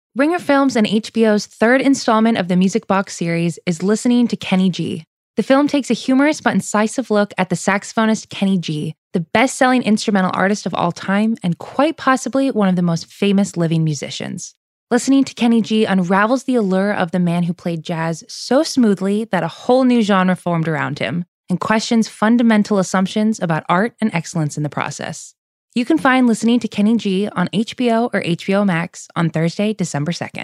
Ringer Films and HBO's third installment of the Music Box series is Listening to Kenny G. The film takes a humorous but incisive look at the saxophonist Kenny G, the best-selling instrumental artist of all time and quite possibly one of the most famous living musicians. Listening to Kenny G unravels the allure of the man who played jazz so smoothly that a whole new genre formed around him and questions fundamental assumptions about art and excellence in the process. You can find Listening to Kenny G on HBO or HBO Max on Thursday, December 2nd.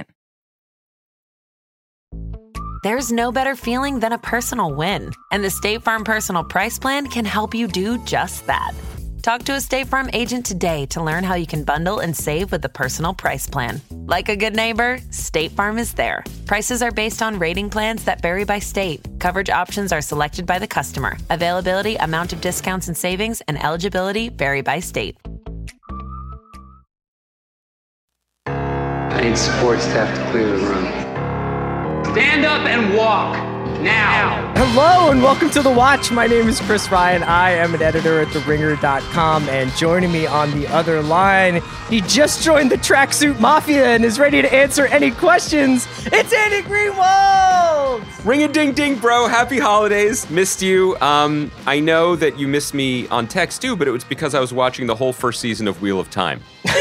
There's no better feeling than a personal win, and the State Farm Personal Price Plan can help you do just that. Talk to a State Farm agent today to learn how you can bundle and save with the Personal Price Plan. Like a good neighbor, State Farm is there. Prices are based on rating plans that vary by state. Coverage options are selected by the customer. Availability, amount of discounts and savings, and eligibility vary by state. I need support staff to clear the room. Stand up and walk. Now. Hello and welcome to The Watch. My name is Chris Ryan. I am an editor at TheRinger.com, and joining me on the other line, he just joined the Tracksuit Mafia and is ready to answer any questions. It's Andy Greenwald! Ring-a-ding-ding, bro. Happy holidays. Missed you. I know that you missed me on text too, but it was because I was watching the whole first season of Wheel of Time.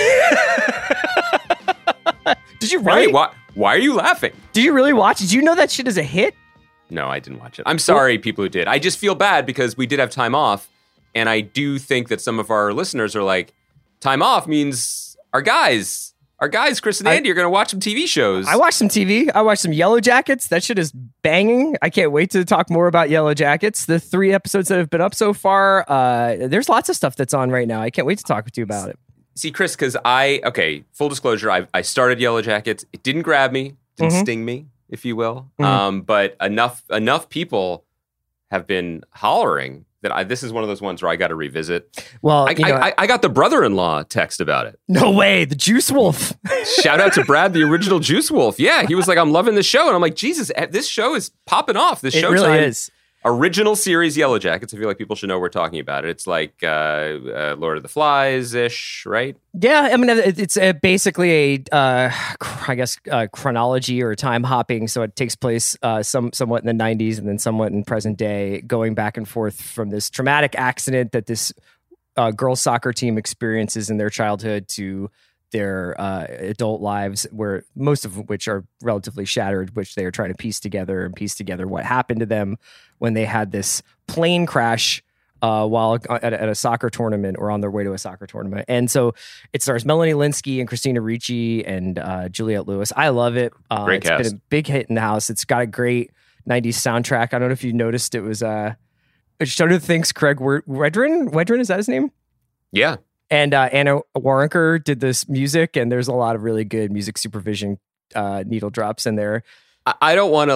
Did you really? Why are you laughing? Did you really watch? Did you know that shit is a hit? No, I didn't watch it. I'm sorry, people who did. I just feel bad because we did have time off, and I do think that some of our listeners are like, time off means our guys, Chris and Andy, are going to watch some TV shows. I watched some TV. I watched some Yellow Jackets. That shit is banging. I can't wait to talk more about Yellow Jackets. The 3 episodes that have been up so far, there's lots of stuff that's on right now. I can't wait to talk to you about it. See, Chris, because full disclosure, I started Yellow Jackets. It didn't grab me, didn't sting me, if you will. But enough people have been hollering that this is one of those ones where I got to revisit. Well, I got the brother-in-law text about it. No way, the Juice Wolf. Shout out to Brad, the original Juice Wolf. Yeah, he was like, I'm loving the show. And I'm like, Jesus, this show is popping off. This Showtime really is. Original series Yellow Jackets. I feel like people should know we're talking about it. It's like Lord of the Flies-ish, right? Yeah, I mean, it's basically a chronology or time hopping. So it takes place somewhat in the 90s and then somewhat in present day, going back and forth from this traumatic accident that this girls' soccer team experiences in their childhood to their adult lives, where most of which are relatively shattered, which they are trying to piece together what happened to them when they had this plane crash while at a soccer tournament or on their way to a soccer tournament. And so it stars Melanie Linsky and Christina Ricci and Juliette Lewis. I love it. Great cast. It's been a big hit in the house. It's got a great 90s soundtrack. I don't know if you noticed, it was Shudder thinks Craig Wedren, is that his name? Yeah. And Anna Waronker did this music, and there's a lot of really good music supervision needle drops in there. I don't want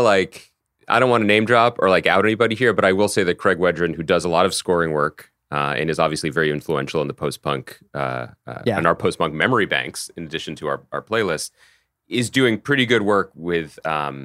to name drop or like out anybody here, but I will say that Craig Wedren, who does a lot of scoring work and is obviously very influential in the post-punk and our post-punk memory banks, in addition to our playlist, is doing pretty good work with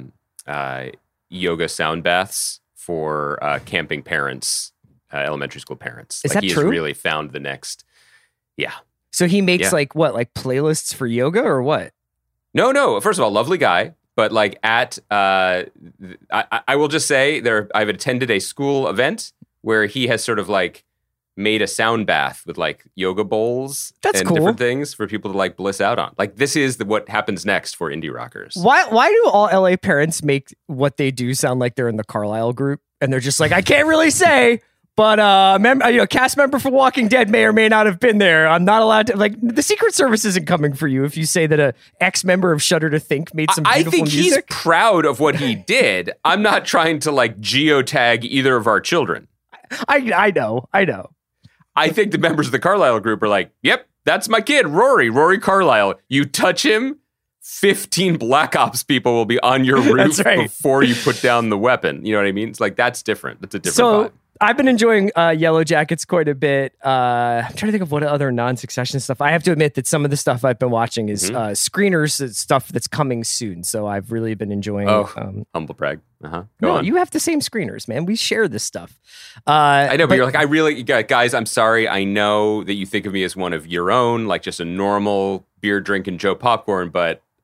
yoga sound baths for camping parents, elementary school parents. Is that true? He has really found the next. Yeah. So he makes like playlists for yoga or what? No. First of all, lovely guy. But like I will just say I've attended a school event where he has sort of like made a sound bath with like yoga bowls and different things for people to like bliss out on. Like this is what happens next for indie rockers. Why do all LA parents make what they do sound like they're in the Carlisle group? And they're just like, I can't really say. But cast member for Walking Dead may or may not have been there. I'm not allowed to. Like, the Secret Service isn't coming for you if you say that a ex-member of Shudder to Think made some beautiful music. I think he's proud of what he did. I'm not trying to like geotag either of our children. I know. I think the members of the Carlisle group are like, yep, that's my kid, Rory Carlisle. You touch him, 15 Black Ops people will be on your roof before you put down the weapon. You know what I mean? It's like, that's different. That's a different vibe. I've been enjoying Yellow Jackets quite a bit. I'm trying to think of what other non-Succession stuff. I have to admit that some of the stuff I've been watching is screeners stuff that's coming soon. So I've really been enjoying. Humble brag. Go on. You have the same screeners, man. We share this stuff. I know, but you're like, guys, I'm sorry. I know that you think of me as one of your own, like just a normal beer drinking Joe Popcorn, but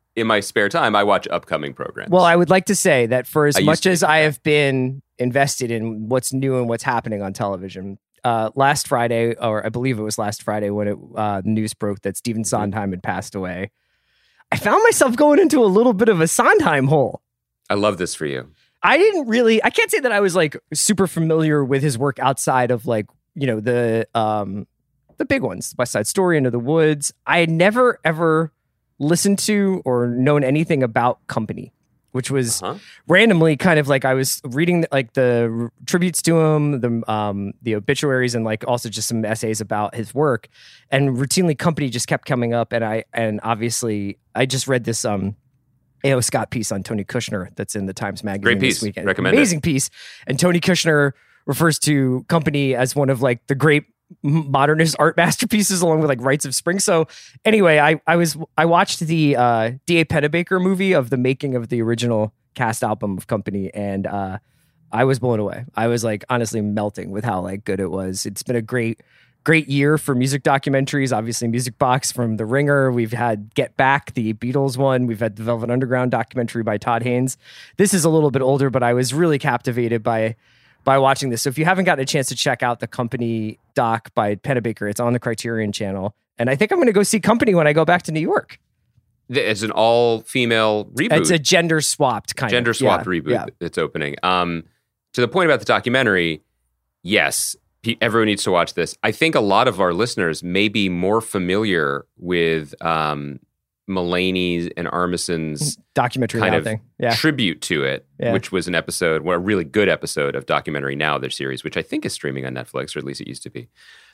in my spare time, I watch upcoming programs. Well, I would like to say that for as I much used to as do I that. have been invested in what's new and what's happening on television, last Friday, or I believe it was last Friday when news broke that Stephen Sondheim had passed away, I found myself going into a little bit of a Sondheim hole. I love this for you. I can't say that I was like super familiar with his work outside of like, you know, the big ones, West Side Story, Into the Woods. I had never ever listened to or known anything about Company, which was randomly kind of like I was reading like the tributes to him, the obituaries, and like also just some essays about his work, and routinely Company just kept coming up, and obviously I just read this A.O. Scott piece on Tony Kushner that's in the Times Magazine Great piece. this weekend. Recommend it. Amazing piece, and Tony Kushner refers to Company as one of like the great modernist art masterpieces, along with like Rites of Spring. So anyway, I watched the D.A. Pennebaker movie of the making of the original cast album of Company, and I was blown away. I was like honestly melting with how like good it was. It's been a great year for music documentaries. Obviously, Music Box from The Ringer. We've had Get Back, the Beatles one. We've had the Velvet Underground documentary by Todd Haynes. This is a little bit older, but I was really captivated by watching this. So if you haven't gotten a chance to check out the Company doc by Pennebaker, it's on the Criterion channel. And I think I'm going to go see Company when I go back to New York. It's an all-female reboot. It's a gender-swapped kind Gender of. swapped reboot that's opening. To the point about the documentary, yes, everyone needs to watch this. I think a lot of our listeners may be more familiar with Mulaney's and Armison's documentary kind Now of thing. Yeah. tribute to it, Yeah. which was an episode, a really good episode of Documentary Now, their series, which I think is streaming on Netflix, or at least it used to be.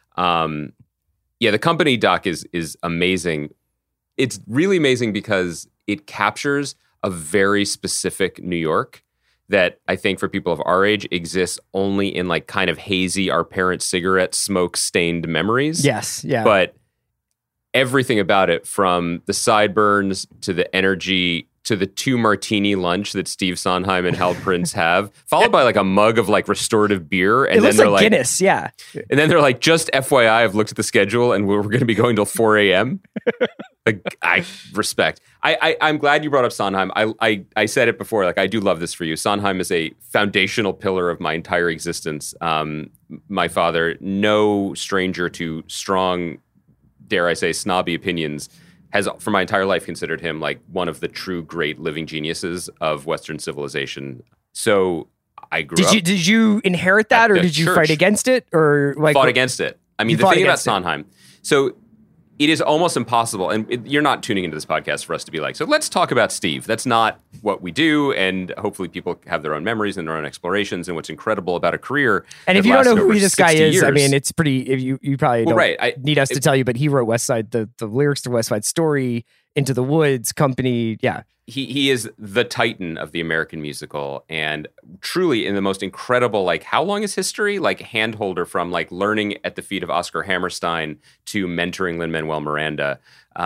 The Company doc is amazing. It's really amazing because it captures a very specific New York that I think for people of our age exists only in like kind of hazy, our parents' cigarette smoke stained memories. Yes. Yeah. But everything about it, from the sideburns to the energy to the 2 martini lunch that Steve Sondheim and Hal Prince have, followed by like a mug of like restorative beer. And it looks then they're like Guinness. Yeah. And then they're like, just FYI, I've looked at the schedule and we're going to be going till 4 a.m. Like, I respect. I'm glad you brought up Sondheim. I said it before, like I do love this for you. Sondheim is a foundational pillar of my entire existence. My father, no stranger to strong, dare I say, snobby opinions, has for my entire life considered him like one of the true great living geniuses of Western civilization. So I grew up. Did you inherit that, or the did you church. fight against it, or like Fought against it? I mean, You the fought thing about against it. Sondheim. So it is almost impossible, and you're not tuning into this podcast for us to be like, so let's talk about Steve. That's not what we do, and hopefully people have their own memories and their own explorations and what's incredible about a career. And that if you don't know lasted who over this guy 60 is, I years. mean, it's pretty. If you probably don't right. need us to tell you, but he wrote West Side, the lyrics to West Side Story, Into the Woods, Company. Yeah, he is the titan of the American musical, and truly in the most incredible, like, how long is history? Like, handholder from like learning at the feet of Oscar Hammerstein to mentoring Lin-Manuel Miranda.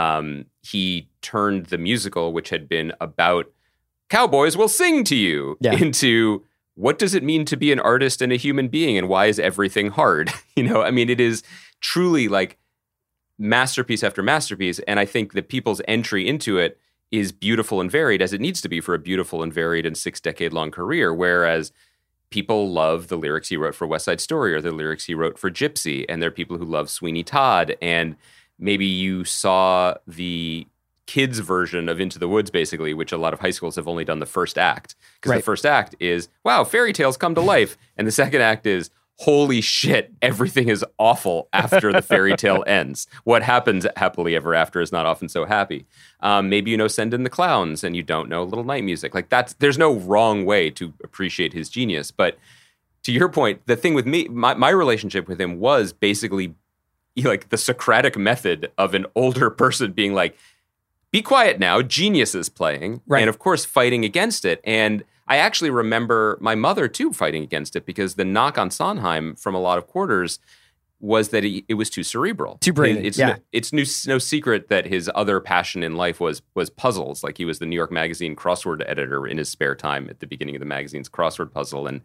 He turned the musical, which had been about cowboys will sing to you, into what does it mean to be an artist and a human being, and why is everything hard? I mean, it is truly like masterpiece after masterpiece, and I think that people's entry into it is beautiful and varied, as it needs to be for a beautiful and varied and 6-decade-long career, whereas people love the lyrics he wrote for West Side Story or the lyrics he wrote for Gypsy, and there are people who love Sweeney Todd, and maybe you saw the kids' version of Into the Woods, basically, which a lot of high schools have only done the first act, because the first act is, wow, fairy tales come to life, and the second act is, holy shit, everything is awful after the fairy tale ends. What happens happily ever after is not often so happy. Maybe Send in the Clowns, and you don't know Little Night Music. Like, there's no wrong way to appreciate his genius. But to your point, the thing with me, my relationship with him was basically like the Socratic method of an older person being like, be quiet now, genius is playing. Right. And of course, fighting against it. And I actually remember my mother, too, fighting against it, because the knock on Sondheim from a lot of quarters was that it was too cerebral. Too brainy, It's no secret that his other passion in life was puzzles. Like, he was the New York Magazine crossword editor in his spare time at the beginning of the magazine's crossword puzzle. And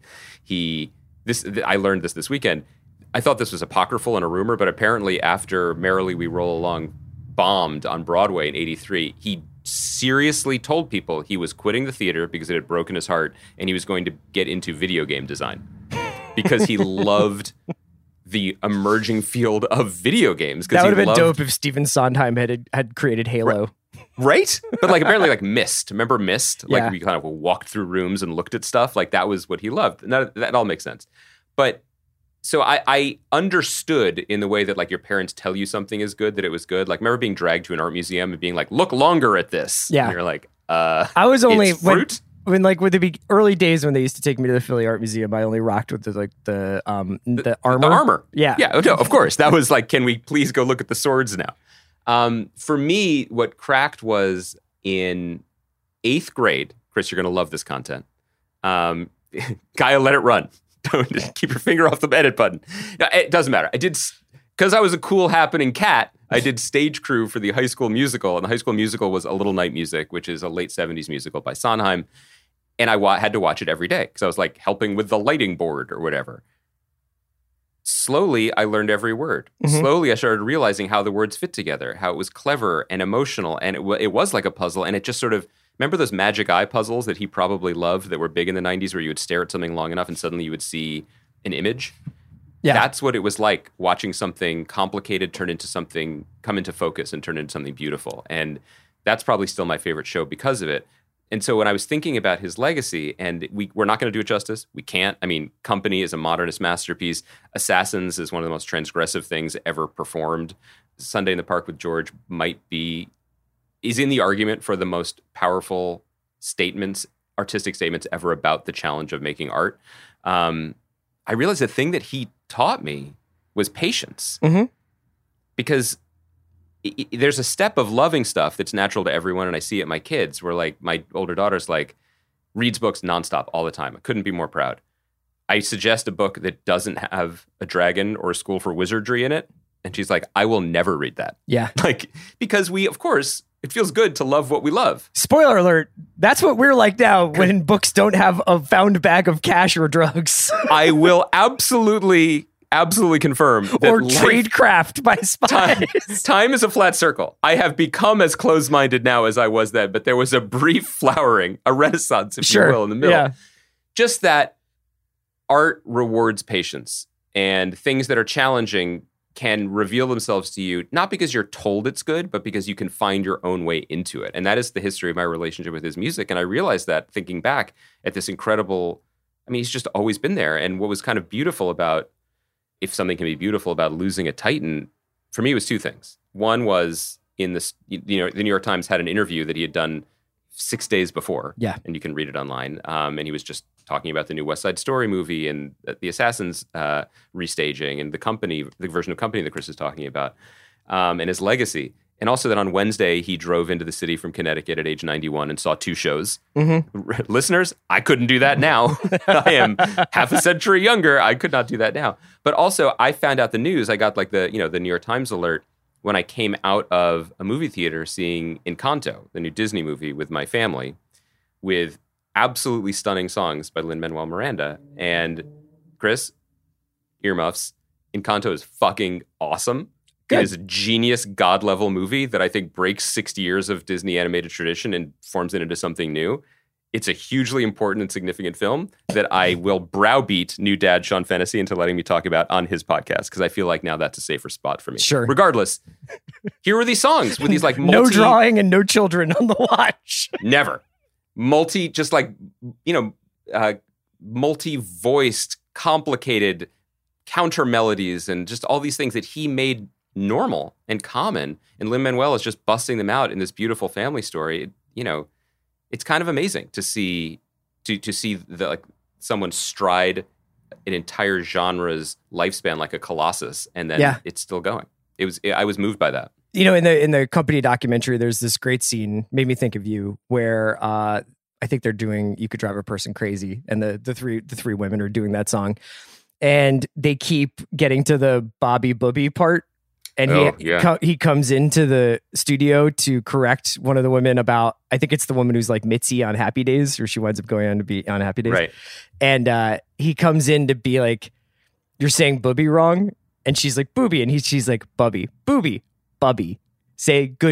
I learned this weekend. I thought this was apocryphal and a rumor, but apparently after Merrily We Roll Along bombed on Broadway in '83, he seriously told people he was quitting the theater because it had broken his heart, and he was going to get into video game design because he loved the emerging field of video games. That would have been dope if Stephen Sondheim had created Halo. Right? But like apparently like Myst. Remember Myst? Like Yeah. we kind of walked through rooms and looked at stuff. Like that was what he loved. And that all makes sense. But so I understood in the way that like your parents tell you something is good, that it was good. Like remember being dragged to an art museum and being like, look longer at this. Yeah. And you're like, I was only it's fruit? when like with the early days when they used to take me to the Philly Art Museum, I only rocked with the armor. The armor. Yeah. Yeah. No, of course. That was like, can we please go look at the swords now? For me, what cracked was in 8th grade. Chris, you're going to love this content. Gaia, let it run. Don't just keep your finger off the edit button. No, it doesn't matter. I did, because I was a cool, happening cat, I did stage crew for the High School Musical. And the High School Musical was A Little Night Music, which is a late 70s musical by Sondheim. And I had to watch it every day because I was like helping with the lighting board or whatever. Slowly, I learned every word. Mm-hmm. Slowly, I started realizing how the words fit together, how it was clever and emotional. And it was like a puzzle. And it just sort of, remember those magic eye puzzles that he probably loved that were big in the 90s where you would stare at something long enough and suddenly you would see an image? Yeah. That's what it was like watching something complicated come into focus and turn into something beautiful. And that's probably still my favorite show because of it. And so when I was thinking about his legacy, and we're not going to do it justice. We can't. I mean, Company is a modernist masterpiece. Assassins is one of the most transgressive things ever performed. Sunday in the Park with George is in the argument for the most powerful artistic statements ever about the challenge of making art. I realized the thing that he taught me was patience. Mm-hmm. Because there's a step of loving stuff that's natural to everyone, and I see it in my kids, where like my older daughter's like reads books nonstop all the time. I couldn't be more proud. I suggest a book that doesn't have a dragon or a school for wizardry in it, and she's like, I will never read that. Yeah. Like, because of course, it feels good to love what we love. Spoiler alert, that's what we're like now when books don't have a found bag of cash or drugs. I will absolutely confirm that or Tradecraft by spies. Time is a flat circle. I have become as closed-minded now as I was then, but there was a brief flowering, a renaissance, if you will, in the middle. Yeah. Just that art rewards patience, and things that are challenging can reveal themselves to you, not because you're told it's good, but because you can find your own way into it. And that is the history of my relationship with his music. And I realized that thinking back at this incredible, he's just always been there. And what was kind of beautiful about, if something can be beautiful about losing a titan, for me, it was two things. One was in this, the New York Times had an interview that he had done 6 days before. Yeah. And you can read it online. And he was just talking about the new West Side Story movie and the Assassins restaging and the version of Company that Chris is talking about, and his legacy. And also that on Wednesday, he drove into the city from Connecticut at age 91 and saw 2 shows. Mm-hmm. Listeners, I couldn't do that now. I am half a century younger. I could not do that now. But also, I found out the news. I got like the New York Times alert when I came out of a movie theater seeing Encanto, the new Disney movie, with my family, with absolutely stunning songs by Lin-Manuel Miranda. And Chris, earmuffs, Encanto is fucking awesome. Good. It is a genius, God-level movie that I think breaks 60 years of Disney animated tradition and forms it into something new. It's a hugely important and significant film that I will browbeat new dad Sean Fennessy into letting me talk about on his podcast, because I feel like now that's a safer spot for me. Sure. Regardless, here are these songs with these like no drawing and no children on the watch. Never. Multi-voiced, complicated counter melodies and just all these things that he made normal and common, and Lin-Manuel is just busting them out in this beautiful family story. It's kind of amazing to see someone stride an entire genre's lifespan like a colossus, and then it's still going. I was moved by that. In the Company documentary, there's this great scene, made me think of you, where I think they're doing "You Could Drive a Person Crazy," and the three women are doing that song, and they keep getting to the Bobby Booby part. And he comes into the studio to correct one of the women about, I think it's the woman who's like Mitzi on Happy Days, or she winds up going on to be on Happy Days. Right. And he comes in to be like, you're saying booby wrong. And she's like, booby. And she's like, bubby, booby, bubby, say goody,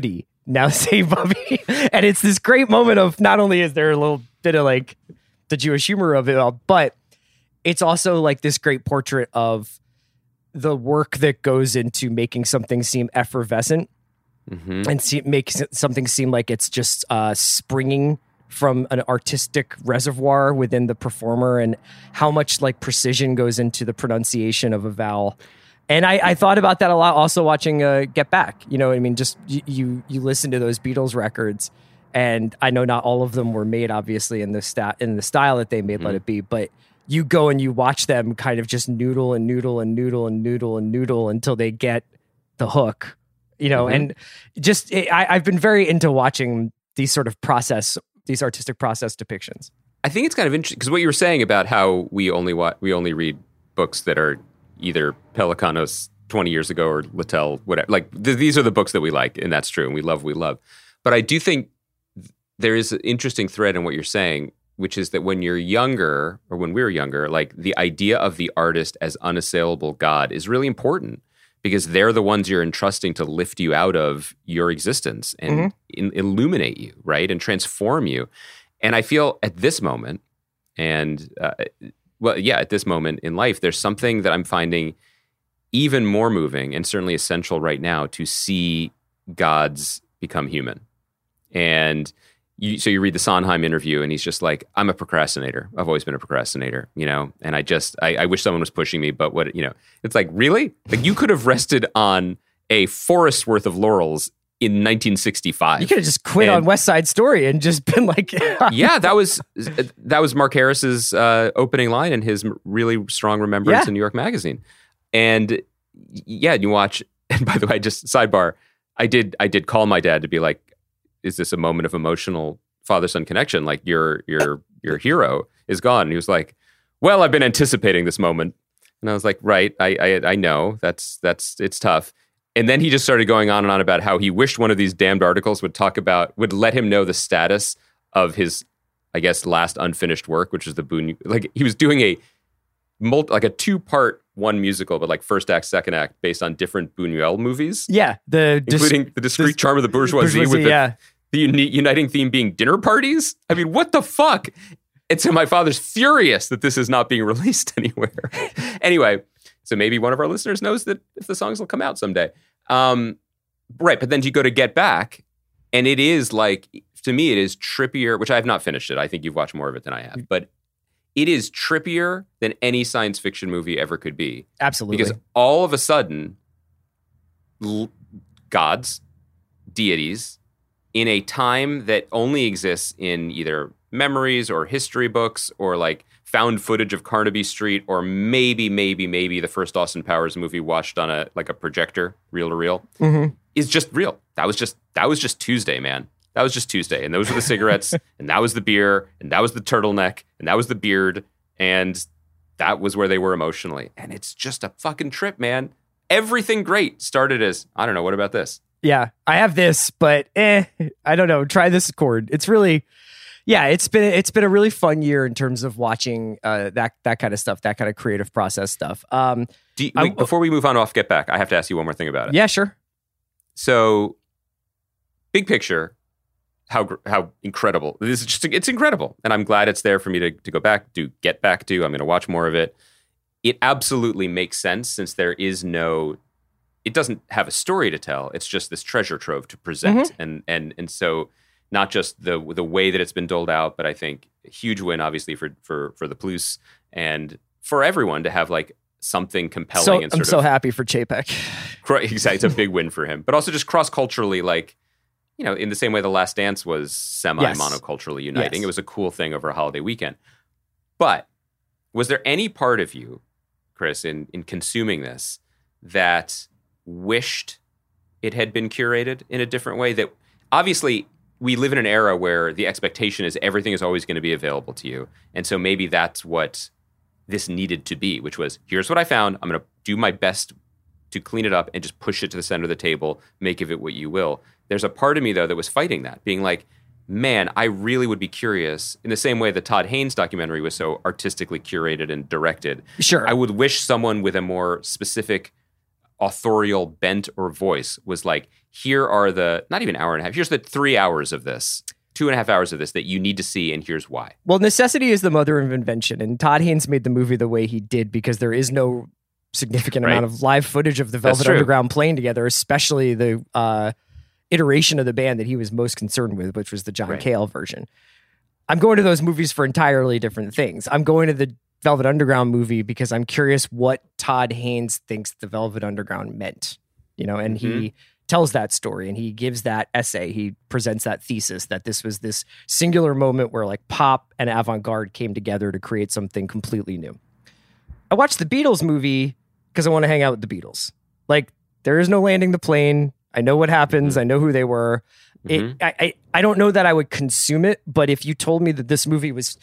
now save Bubby. And it's this great moment of not only is there a little bit of like the Jewish humor of it all, but it's also like this great portrait of the work that goes into making something seem effervescent and make something seem like it's just springing from an artistic reservoir within the performer, and how much like precision goes into the pronunciation of a vowel. And I thought about that a lot also watching Get Back. You know what I mean? Just you listen to those Beatles records, and I know not all of them were made obviously in the style that they made Let It Be, but you go and you watch them kind of just noodle and noodle and noodle and noodle and noodle until they get the hook, you know. And just I've been very into watching these sort of these artistic process depictions. I think it's kind of interesting because what you were saying about how we only read books that are either Pelicanos 20 years ago or Littell, whatever. Like these are the books that we like, and that's true, and we love. But I do think there is an interesting thread in what you're saying, which is that when you're younger, or when we're younger, like the idea of the artist as unassailable God is really important, because they're the ones you're entrusting to lift you out of your existence and illuminate you, right? And transform you. And I feel at this moment, at this moment in life, there's something that I'm finding even more moving and certainly essential right now to see gods become human. And so you read the Sondheim interview, and he's just like, I'm a procrastinator. I've always been a procrastinator, you know? And I wish someone was pushing me, but what, you know, it's like, really? Like you could have rested on a forest's worth of laurels in 1965. You could have just quit on West Side Story and just been like, yeah, that was Mark Harris's opening line in his really strong remembrance in New York Magazine. And yeah, you watch, and by the way, just sidebar, I did call my dad to be like, is this a moment of emotional father-son connection? Like your hero is gone. And he was like, well, I've been anticipating this moment. And I was like, right, I know it's tough. And then he just started going on and on about how he wished one of these damned articles would let him know the status of his, I guess, last unfinished work, which is the Buñuel. Like he was doing a 2-part one musical, but like first act, second act, based on different Buñuel movies. Yeah, including the discreet charm of the bourgeoisie with the uniting theme being dinner parties. I mean, what the fuck? And so my father's furious that this is not being released anywhere. Anyway, so maybe one of our listeners knows that if the songs will come out someday. Right, but then you go to Get Back, and it is like, to me, it is trippier, which I have not finished it. I think you've watched more of it than I have, but it is trippier than any science fiction movie ever could be. Absolutely. Because all of a sudden, gods, deities, in a time that only exists in either memories or history books or like found footage of Carnaby Street, or maybe the first Austin Powers movie watched on a projector, reel to reel, is just real. That was just Tuesday, man. That was just Tuesday. And those were the cigarettes, and that was the beer, and that was the turtleneck, and that was the beard, and that was where they were emotionally. And it's just a fucking trip, man. Everything great started as, I don't know, what about this? Yeah, I have this, but I don't know. Try this chord. It's really, it's been a really fun year in terms of watching that kind of stuff, that kind of creative process stuff. Before we move on off Get Back, I have to ask you one more thing about it. Yeah, sure. So, big picture, how incredible this is! It's incredible, and I'm glad it's there for me to go back to Get Back to. I'm going to watch more of it. It absolutely makes sense since there is no. It doesn't have a story to tell. It's just this treasure trove to present, and so not just the way that it's been doled out, but I think a huge win, obviously for the Plus and for everyone to have like something compelling. I'm so happy for Chapek. Exactly, it's a big win for him, but also just cross culturally, like you know, in the same way The Last Dance was semi-monoculturally uniting. It was a cool thing over a holiday weekend. But was there any part of you, Chris, in consuming this that wished it had been curated in a different way? That obviously we live in an era where the expectation is everything is always going to be available to you. And so maybe that's what this needed to be, which was, here's what I found. I'm going to do my best to clean it up and just push it to the center of the table, make of it what you will. There's a part of me, though, that was fighting that, being like, man, I really would be curious, in the same way the Todd Haynes documentary was so artistically curated and directed. Sure. I would wish someone with a more specific authorial bent or voice was like, here are the, not even hour and a half, here's the 3 hours of this, 2.5 hours of this that you need to see, and here's why. Well, necessity is the mother of invention, and Todd Haynes made the movie the way he did because there is no significant amount of live footage of the Velvet Underground playing together, especially the iteration of the band that he was most concerned with, which was the John Cale version. I'm going to those movies for entirely different things. I'm going to the Velvet Underground movie because I'm curious what Todd Haynes thinks the Velvet Underground meant, and he tells that story and he gives that essay. He presents that thesis that this was this singular moment where like pop and avant-garde came together to create something completely new. I watched the Beatles movie because I want to hang out with the Beatles. Like, there is no landing the plane. I know what happens. I know who they were. I don't know that I would consume it, but if you told me that this movie was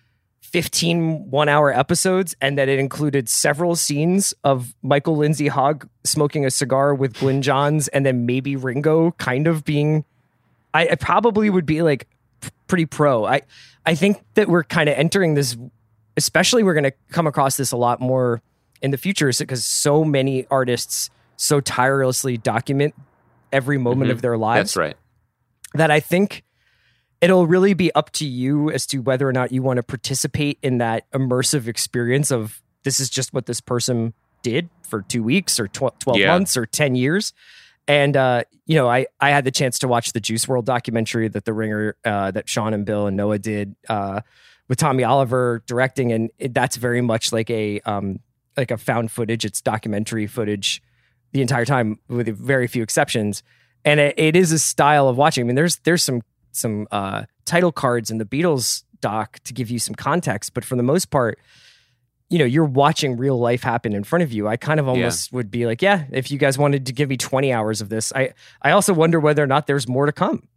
15 one-hour episodes and that it included several scenes of Michael Lindsay Hogg smoking a cigar with Glyn Johns and then maybe Ringo kind of being, I probably would be like pretty pro. I think that we're kind of entering this, especially we're going to come across this a lot more in the future because so many artists so tirelessly document every moment of their lives. That's right. That I think it'll really be up to you as to whether or not you want to participate in that immersive experience of this is just what this person did for 2 weeks or 12 months or 10 years. And, I had the chance to watch the Juice WRLD documentary that The Ringer, that Sean and Bill and Noah did with Tommy Oliver directing. And that's very much like a found footage. It's documentary footage the entire time with very few exceptions. And it is a style of watching. I mean, there's some title cards in the Beatles doc to give you some context, but for the most part, you're watching real life happen in front of you. I kind of almost would be like, yeah, if you guys wanted to give me 20 hours of this, I also wonder whether or not there's more to come.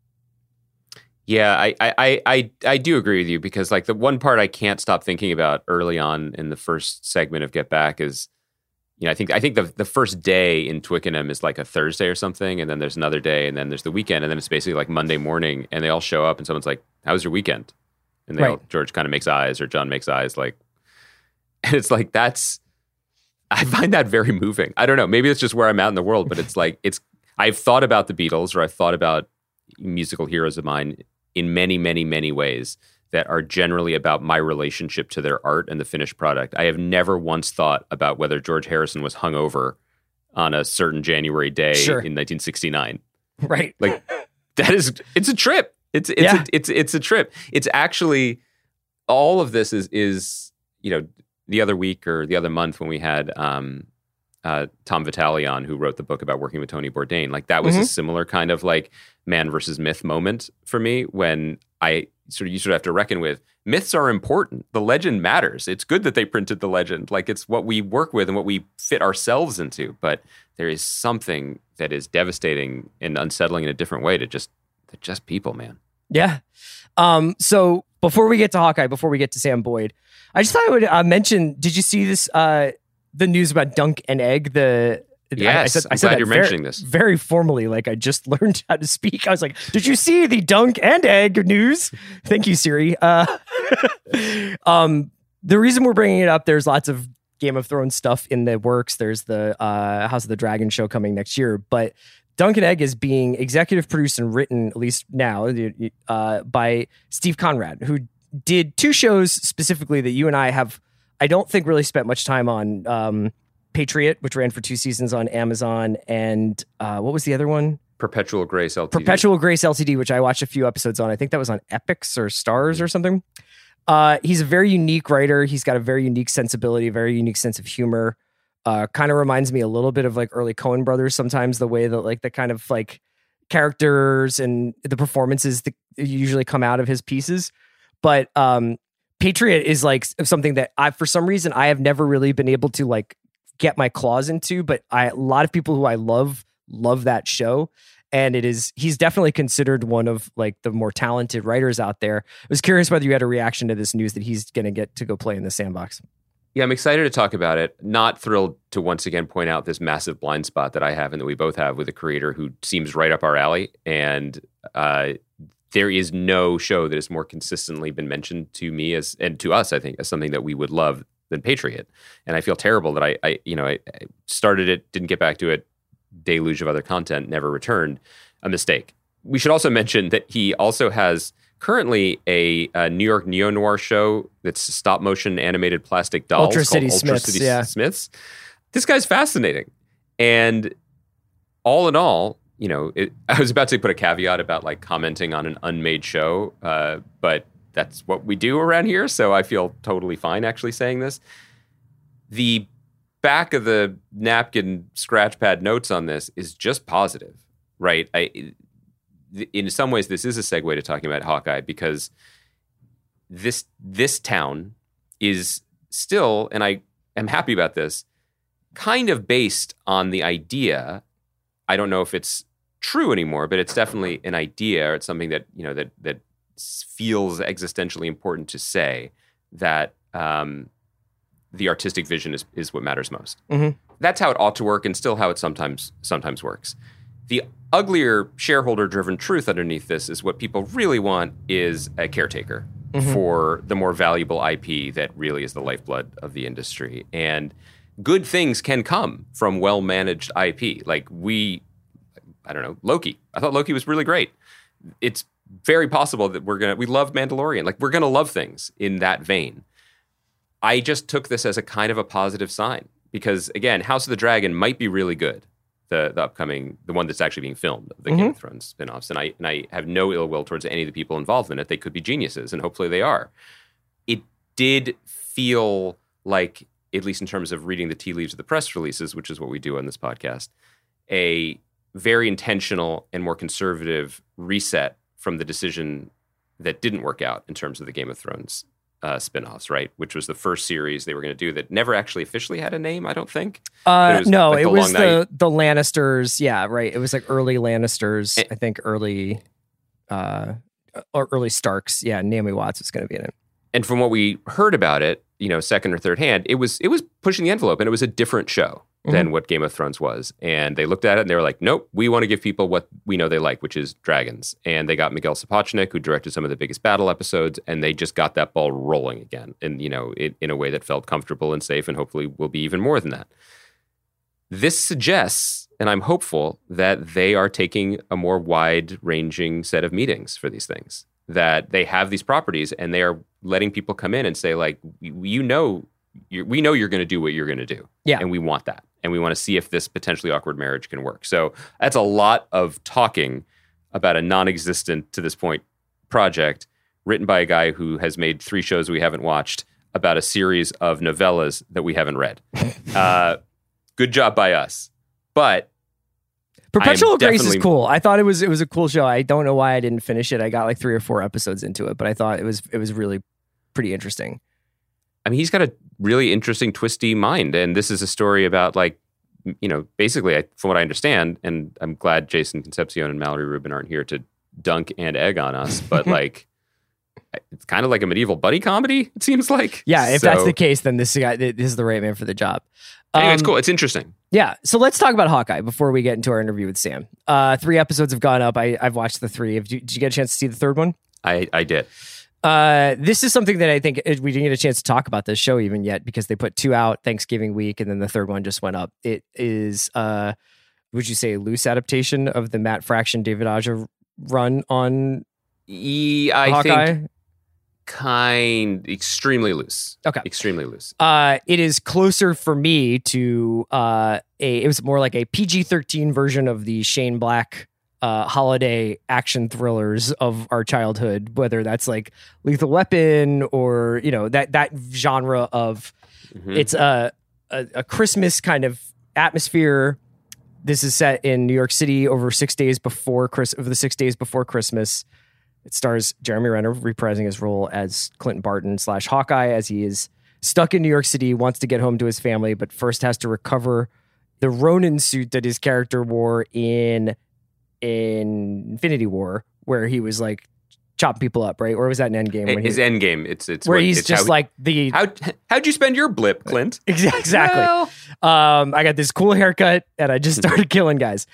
Yeah, I do agree with you because like the one part I can't stop thinking about early on in the first segment of Get Back is, I think the first day in Twickenham is like a Thursday or something, and then there's another day, and then there's the weekend, and then it's basically like Monday morning, and they all show up, and someone's like, "How was your weekend?" And George kind of makes eyes, or John makes eyes, like, and it's like I find that very moving. I don't know, maybe it's just where I'm at in the world, but it's like I've thought about the Beatles, or I've thought about musical heroes of mine in many, many, many ways that are generally about my relationship to their art and the finished product. I have never once thought about whether George Harrison was hungover on a certain January day in 1969. Right. Like it's a trip. It's a trip. It's actually, all of this is the other week or the other month when we had Tom Vitale on, who wrote the book about working with Tony Bourdain. Like that was a similar kind of like man versus myth moment for me when you sort of have to reckon with myths are important. The legend matters. It's good that they printed the legend. Like it's what we work with and what we fit ourselves into. But there is something that is devastating and unsettling in a different way to just people, man. Yeah. So before we get to Hawkeye, before we get to Sam Boyd, I just thought I would mention, did you see this, the news about Dunk and Egg? Yes, I'm glad you're mentioning this. Very formally, like I just learned how to speak. I was like, did you see the Dunk and Egg news? Thank you, Siri. The reason we're bringing it up, there's lots of Game of Thrones stuff in the works. There's the House of the Dragon show coming next year. But Dunk and Egg is being executive produced and written, at least now, by Steve Conrad, who did 2 shows specifically that you and I don't think really spent much time on. Patriot, which ran for 2 seasons on Amazon, and what was the other one? Perpetual Grace Ltd. Perpetual Grace Ltd, which I watched a few episodes on. I think that was on Epix or Stars or something. He's a very unique writer. He's got a very unique sensibility, a very unique sense of humor. Kind of reminds me a little bit of like early Coen brothers sometimes, the way that like the kind of like characters and the performances that usually come out of his pieces. But Patriot is like something that for some reason I have never really been able to like get my claws into, but a lot of people who I love that show. And he's definitely considered one of like the more talented writers out there. I was curious whether you had a reaction to this news that he's going to get to go play in the Sandbox. Yeah, I'm excited to talk about it. Not thrilled to once again point out this massive blind spot that I have and that we both have with a creator who seems right up our alley. And there is no show that has more consistently been mentioned to me and to us, I think, as something that we would love than Patriot. And I feel terrible that I started it, didn't get back to it, deluge of other content never returned, a mistake. We should also mention that he also has currently a New York neo-noir show that's stop-motion animated plastic dolls Ultra City called Ultra Smiths, City Smiths. This guy's fascinating. And all in all, you know, I was about to put a caveat about like commenting on an unmade show, but that's what we do around here, so I feel totally fine actually saying this. The back of the napkin scratch pad notes on this is just positive, right? In some ways, this is a segue to talking about Hawkeye, because this town is still, and I am happy about this, kind of based on the idea. I don't know if it's true anymore, but it's definitely an idea, or it's something that, you know, that feels existentially important to say, that the artistic vision is what matters most. Mm-hmm. That's how it ought to work, and still how it sometimes works. The uglier shareholder-driven truth underneath this is what people really want is a caretaker for the more valuable IP that really is the lifeblood of the industry. And good things can come from well-managed IP. Like I don't know, Loki. I thought Loki was really great. It's very possible that we love Mandalorian. Like, we're going to love things in that vein. I just took this as a kind of a positive sign because, again, House of the Dragon might be really good. The upcoming, the one that's actually being filmed, the Game of Thrones spin-offs. And I have no ill will towards any of the people involved in it. They could be geniuses, and hopefully they are. It did feel like, at least in terms of reading the tea leaves of the press releases, which is what we do on this podcast, a very intentional and more conservative reset from the decision that didn't work out in terms of the Game of Thrones spin-offs, right? Which was the first series they were going to do that never actually officially had a name, I don't think. No, like it was the Lannisters. Yeah, right. It was like early Lannisters. I think early Starks. Yeah, Naomi Watts was going to be in it. And from what we heard about it, you know, second or third hand, it was pushing the envelope, and it was a different show than what Game of Thrones was. And they looked at it and they were like, nope, we want to give people what we know they like, which is dragons. And they got Miguel Sapochnik, who directed some of the biggest battle episodes, and they just got that ball rolling again. And, you know, in a way that felt comfortable and safe, and hopefully will be even more than that. This suggests, and I'm hopeful, that they are taking a more wide-ranging set of meetings for these things. That they have these properties and they are letting people come in and say, like, we know you're going to do what you're going to do. Yeah. And we want that. And we want to see if this potentially awkward marriage can work. So that's a lot of talking about a non-existent, to this point, project written by a guy who has made 3 shows we haven't watched about a series of novellas that we haven't read. Good job by us. But Perpetual Grace is cool. I thought it was a cool show. I don't know why I didn't finish it. I got like 3 or 4 episodes into it, but I thought it was really pretty interesting. I mean, he's got a really interesting, twisty mind. And this is a story about, like, you know, basically, from what I understand, and I'm glad Jason Concepcion and Mallory Rubin aren't here to dunk and egg on us, but like, it's kind of like a medieval buddy comedy, it seems like. Yeah, if that's the case, then this is the right man for the job. Anyway, it's cool. It's interesting. Yeah. So let's talk about Hawkeye before we get into our interview with Sam. 3 episodes have gone up. I've watched the 3. Did you get a chance to see the 3rd one? I did. This is something that I think we didn't get a chance to talk about this show even yet, because they put 2 out Thanksgiving week and then the 3rd one just went up. It is, would you say, a loose adaptation of the Matt Fraction, David Aja run on Hawkeye? Think extremely loose. Okay. Extremely loose. It is closer for me to it was more like a PG-13 version of the Shane Black holiday action thrillers of our childhood, whether that's like Lethal Weapon or, you know, that genre of it's a Christmas kind of atmosphere. This is set in New York City over 6 days before the 6 days before Christmas. It stars Jeremy Renner reprising his role as Clinton Barton / Hawkeye, as he is stuck in New York City, wants to get home to his family, but first has to recover the Ronin suit that his character wore in Infinity War, where he was like chopping people up, right? Or was that in Endgame? His Endgame. It's where he's just like the... How'd you spend your blip, Clint? Exactly. Well. I got this cool haircut and I just started killing guys.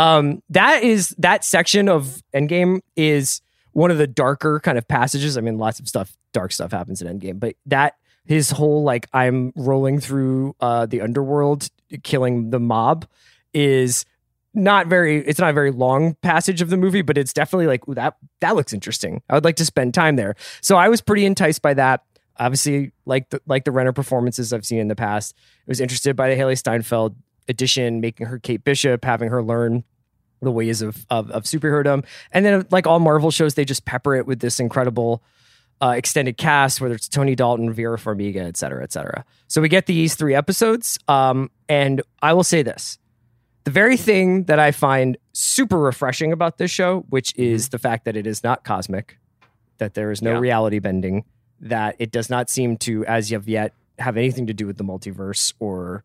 That section of Endgame is one of the darker kind of passages. I mean, lots of dark stuff happens in Endgame, but that his whole, like, I'm rolling through the underworld, killing the mob is not a very long passage of the movie, but it's definitely like, ooh, that looks interesting. I would like to spend time there. So I was pretty enticed by that. Obviously, like the Renner performances I've seen in the past. I was interested by the Haley Steinfeld edition, making her Kate Bishop, having her learn the ways of superherodom. And then like all Marvel shows, they just pepper it with this incredible extended cast, whether it's Tony Dalton, Vera Farmiga, et cetera, et cetera. So we get these 3 episodes. And I will say this. The very thing that I find super refreshing about this show, which is the fact that it is not cosmic, that there is no reality bending, that it does not seem to, as of yet, have anything to do with the multiverse or,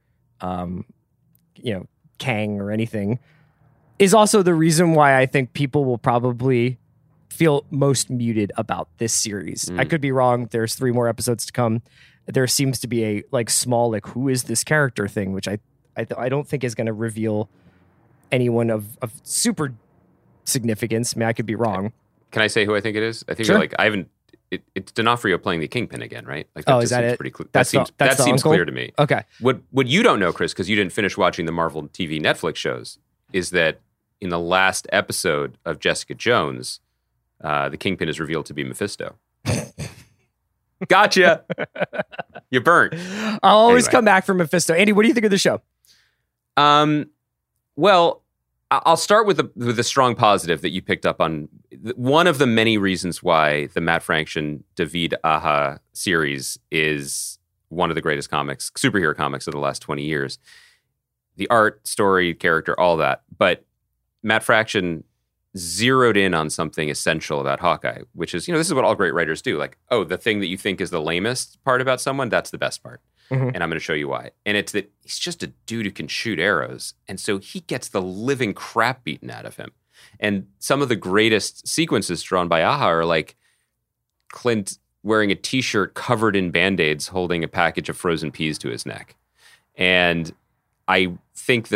Kang or anything, is also the reason why I think people will probably feel most muted about this series. I could be wrong. There's 3 more episodes to come. There seems to be a like small, like, who is this character thing, which I don't think is going to reveal anyone of super significance. I mean, I could be wrong. Can I say who I think it is? I think Sure. it's D'Onofrio playing the Kingpin again, right? Like Is that it? Pretty clear. That's That seems uncle? clear to me. Okay. What you don't know, Chris, because you didn't finish watching the Marvel TV Netflix shows, is that in the last episode of Jessica Jones, the Kingpin is revealed to be Mephisto. Gotcha. You burnt. I'll always Anyway. come back from Mephisto. Andy, what do you think of the show? Well, I'll start with the strong positive that you picked up on. One of the many reasons why the Matt Fraction David Aja series is one of the greatest superhero comics of the last 20 years. The art, story, character, all that. But Matt Fraction zeroed in on something essential about Hawkeye, which is, this is what all great writers do. Like, the thing that you think is the lamest part about someone, that's the best part. Mm-hmm. And I'm going to show you why. And it's that he's just a dude who can shoot arrows. And so he gets the living crap beaten out of him. And some of the greatest sequences drawn by Aja are like Clint wearing a t-shirt covered in Band-Aids holding a package of frozen peas to his neck. And I think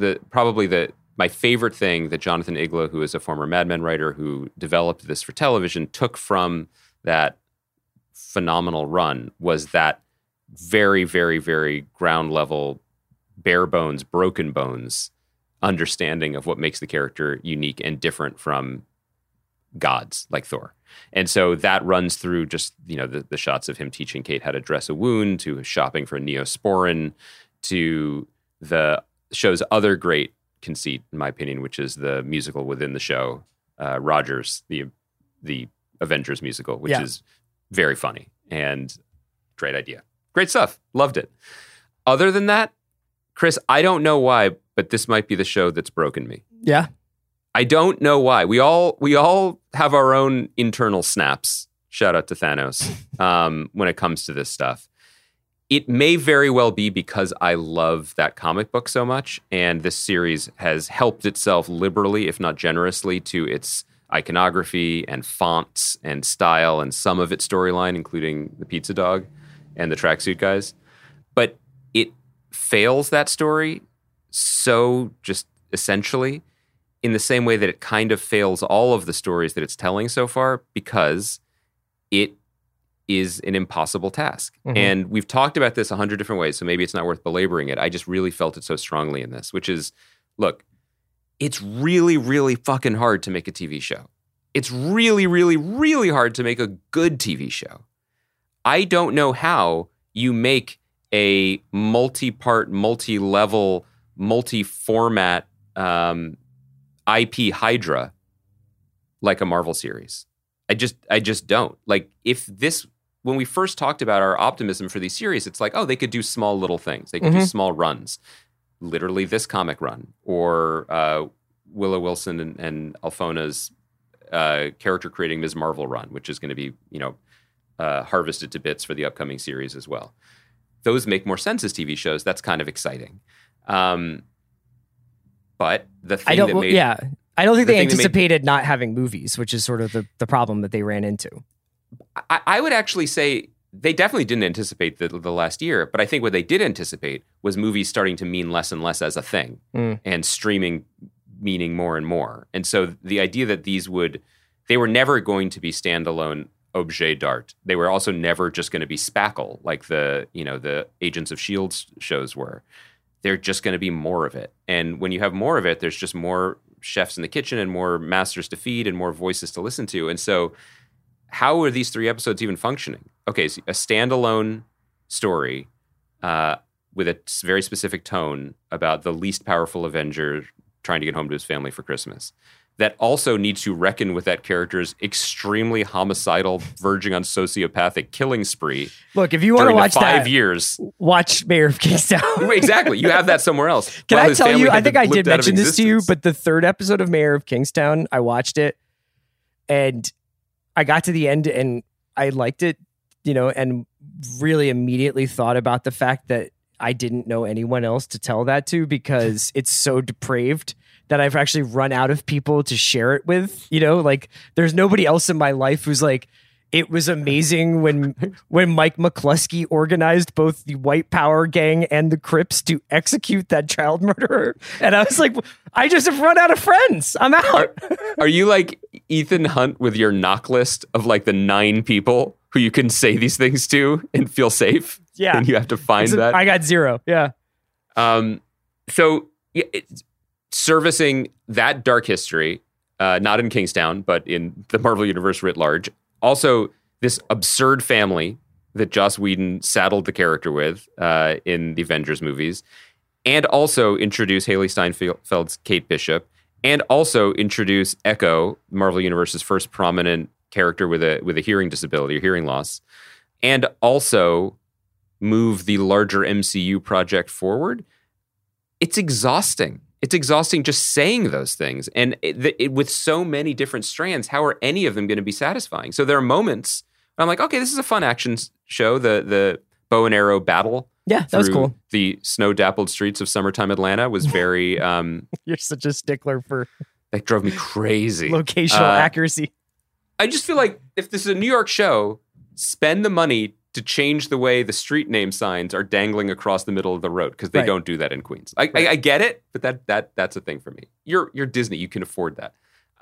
my favorite thing that Jonathan Iglo, who is a former Mad Men writer who developed this for television, took from that phenomenal run was that very, very, very ground level, bare bones, broken bones understanding of what makes the character unique and different from gods like Thor. And so that runs through just, the shots of him teaching Kate how to dress a wound, to shopping for Neosporin, to the show's other great conceit, in my opinion, which is the musical within the show, Rogers, the Avengers musical, which is very funny and great idea. Great stuff. Loved it. Other than that, Chris, I don't know why, but this might be the show that's broken me. Yeah. I don't know why. We all have our own internal snaps. Shout out to Thanos when it comes to this stuff. It may very well be because I love that comic book so much, and this series has helped itself liberally, if not generously, to its iconography and fonts and style and some of its storyline, including the pizza dog and the tracksuit guys. But it fails that story so just essentially in the same way that it kind of fails all of the stories that it's telling so far, because it is an impossible task. Mm-hmm. And we've talked about this 100 different ways, so maybe it's not worth belaboring it. I just really felt it so strongly in this, which is, look, it's really, really fucking hard to make a TV show. It's really, really, really hard to make a good TV show. I don't know how you make a multi-part, multi-level, multi-format IP Hydra like a Marvel series. I just don't. Like, if this, when we first talked about our optimism for these series, it's like, oh, they could do small little things. They could do small runs. Literally this comic run, or Willow Wilson and Alphona's character creating Ms. Marvel run, which is going to be, harvested to bits for the upcoming series as well. Those make more sense as TV shows. That's kind of exciting. But the thing I don't think they anticipated not having movies, which is sort of the problem that they ran into. I would actually say they definitely didn't anticipate the last year, but I think what they did anticipate was movies starting to mean less and less as a thing, and streaming meaning more and more. And so the idea that they were never going to be standalone objet d'art. They were also never just going to be spackle like the Agents of S.H.I.E.L.D. shows were. there's just going to be more of it. And when you have more of it, there's just more chefs in the kitchen and more masters to feed and more voices to listen to. And so how are these 3 episodes even functioning? Okay, so a standalone story with a very specific tone about the least powerful Avenger trying to get home to his family for Christmas. That also needs to reckon with that character's extremely homicidal, verging on sociopathic killing spree. Look, if you want to watch 5 years, watch Mayor of Kingstown. Exactly. You have that somewhere else. Can I tell you, I think I did blipped out of mention this to you, existence. but the 3rd episode of Mayor of Kingstown, I watched it and I got to the end and I liked it, and really immediately thought about the fact that I didn't know anyone else to tell that to because it's so depraved that I've actually run out of people to share it with. Like there's nobody else in my life who's like, it was amazing when Mike McCluskey organized both the White Power gang and the Crips to execute that child murderer. And I was like, I just have run out of friends. I'm out. Are you like Ethan Hunt with your knock list of like the 9 people who you can say these things to and feel safe? Yeah. And you have to find that. I got 0. Yeah. So servicing that dark history, not in Kingstown, but in the Marvel Universe writ large. Also, this absurd family that Joss Whedon saddled the character with in the Avengers movies, and also introduce Haley Steinfeld's Kate Bishop, and also introduce Echo, Marvel Universe's first prominent character with a hearing disability or hearing loss, and also move the larger MCU project forward. It's exhausting. It's exhausting just saying those things. And with so many different strands, how are any of them going to be satisfying? So there are moments I'm like, okay, this is a fun action show. The bow and arrow battle. Yeah, that was cool. The snow-dappled streets of summertime Atlanta was very... You're such a stickler for... That drove me crazy. Locational accuracy. I just feel like if this is a New York show, spend the money to change the way the street name signs are dangling across the middle of the road, because they don't do that in Queens. I get it, but that's a thing for me. You're Disney, you can afford that.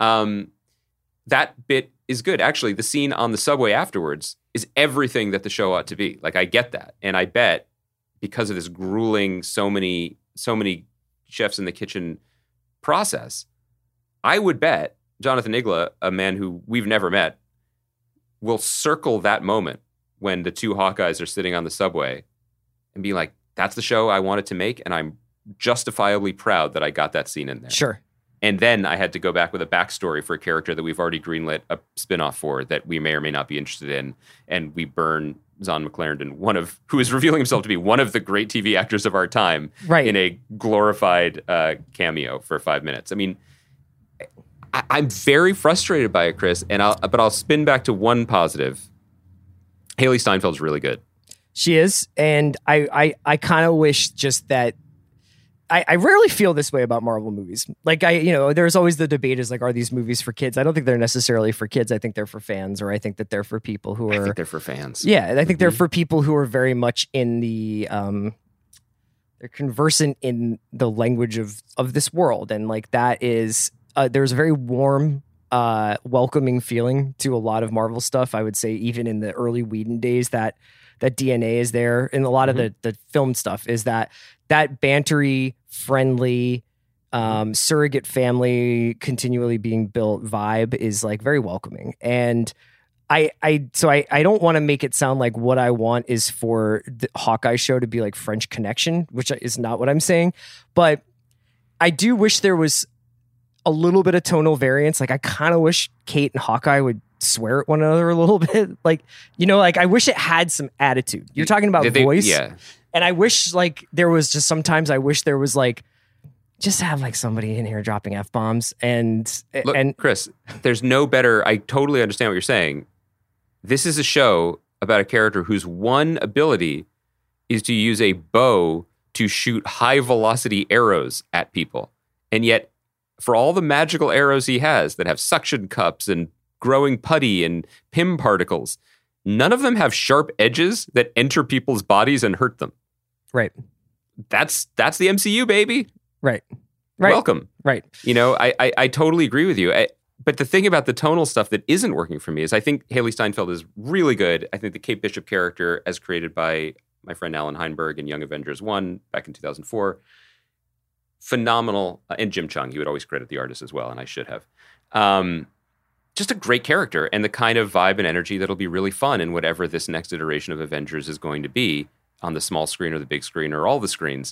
That bit is good. Actually, the scene on the subway afterwards is everything that the show ought to be. Like, I get that, and I bet because of this grueling, so many chefs in the kitchen process, I would bet Jonathan Igla, a man who we've never met, will circle that moment when the 2 Hawkeyes are sitting on the subway and be like, that's the show I wanted to make, and I'm justifiably proud that I got that scene in there. Sure. And then I had to go back with a backstory for a character that we've already greenlit a spinoff for that we may or may not be interested in, and we burn Zahn McClarendon, who is revealing himself to be one of the great TV actors of our time, in a glorified cameo for 5 minutes. I mean, I'm very frustrated by it, Chris, but I'll spin back to one positive. Haley Steinfeld's really good. She is, and I kind of wish just that. I rarely feel this way about Marvel movies. Like, there's always the debate is like, are these movies for kids? I don't think they're necessarily for kids. I think they're for fans, or I think that they're for people who are. I think they're for fans. Yeah, I think they're for people who are very much in the. They're conversant in the language of this world, and like that is there's a very warm, welcoming feeling to a lot of Marvel stuff. I would say even in the early Whedon days, that DNA is there, and a lot of the film stuff is that bantery, friendly, surrogate family continually being built vibe is like very welcoming. And I don't want to make it sound like what I want is for the Hawkeye show to be like French Connection, which is not what I'm saying, but I do wish there was a little bit of tonal variance. Like, I kind of wish Kate and Hawkeye would swear at one another a little bit. Like, I wish it had some attitude. You're talking about voice. Yeah. And I wish like there was just sometimes I wish there was like just have like somebody in here dropping F-bombs and Chris, there's no better. I totally understand what you're saying. This is a show about a character whose one ability is to use a bow to shoot high velocity arrows at people. And yet, for all the magical arrows he has that have suction cups and growing putty and Pym particles, none of them have sharp edges that enter people's bodies and hurt them. Right. That's the MCU, baby. Right. Welcome. Right. I totally agree with you. But the thing about the tonal stuff that isn't working for me is I think Haley Steinfeld is really good. I think the Kate Bishop character, as created by my friend Alan Heinberg in Young Avengers 1 back in 2004. Phenomenal. And Jim Chung, he would always credit the artist as well, and I should have. Just a great character and the kind of vibe and energy that'll be really fun in whatever this next iteration of Avengers is going to be on the small screen or the big screen or all the screens.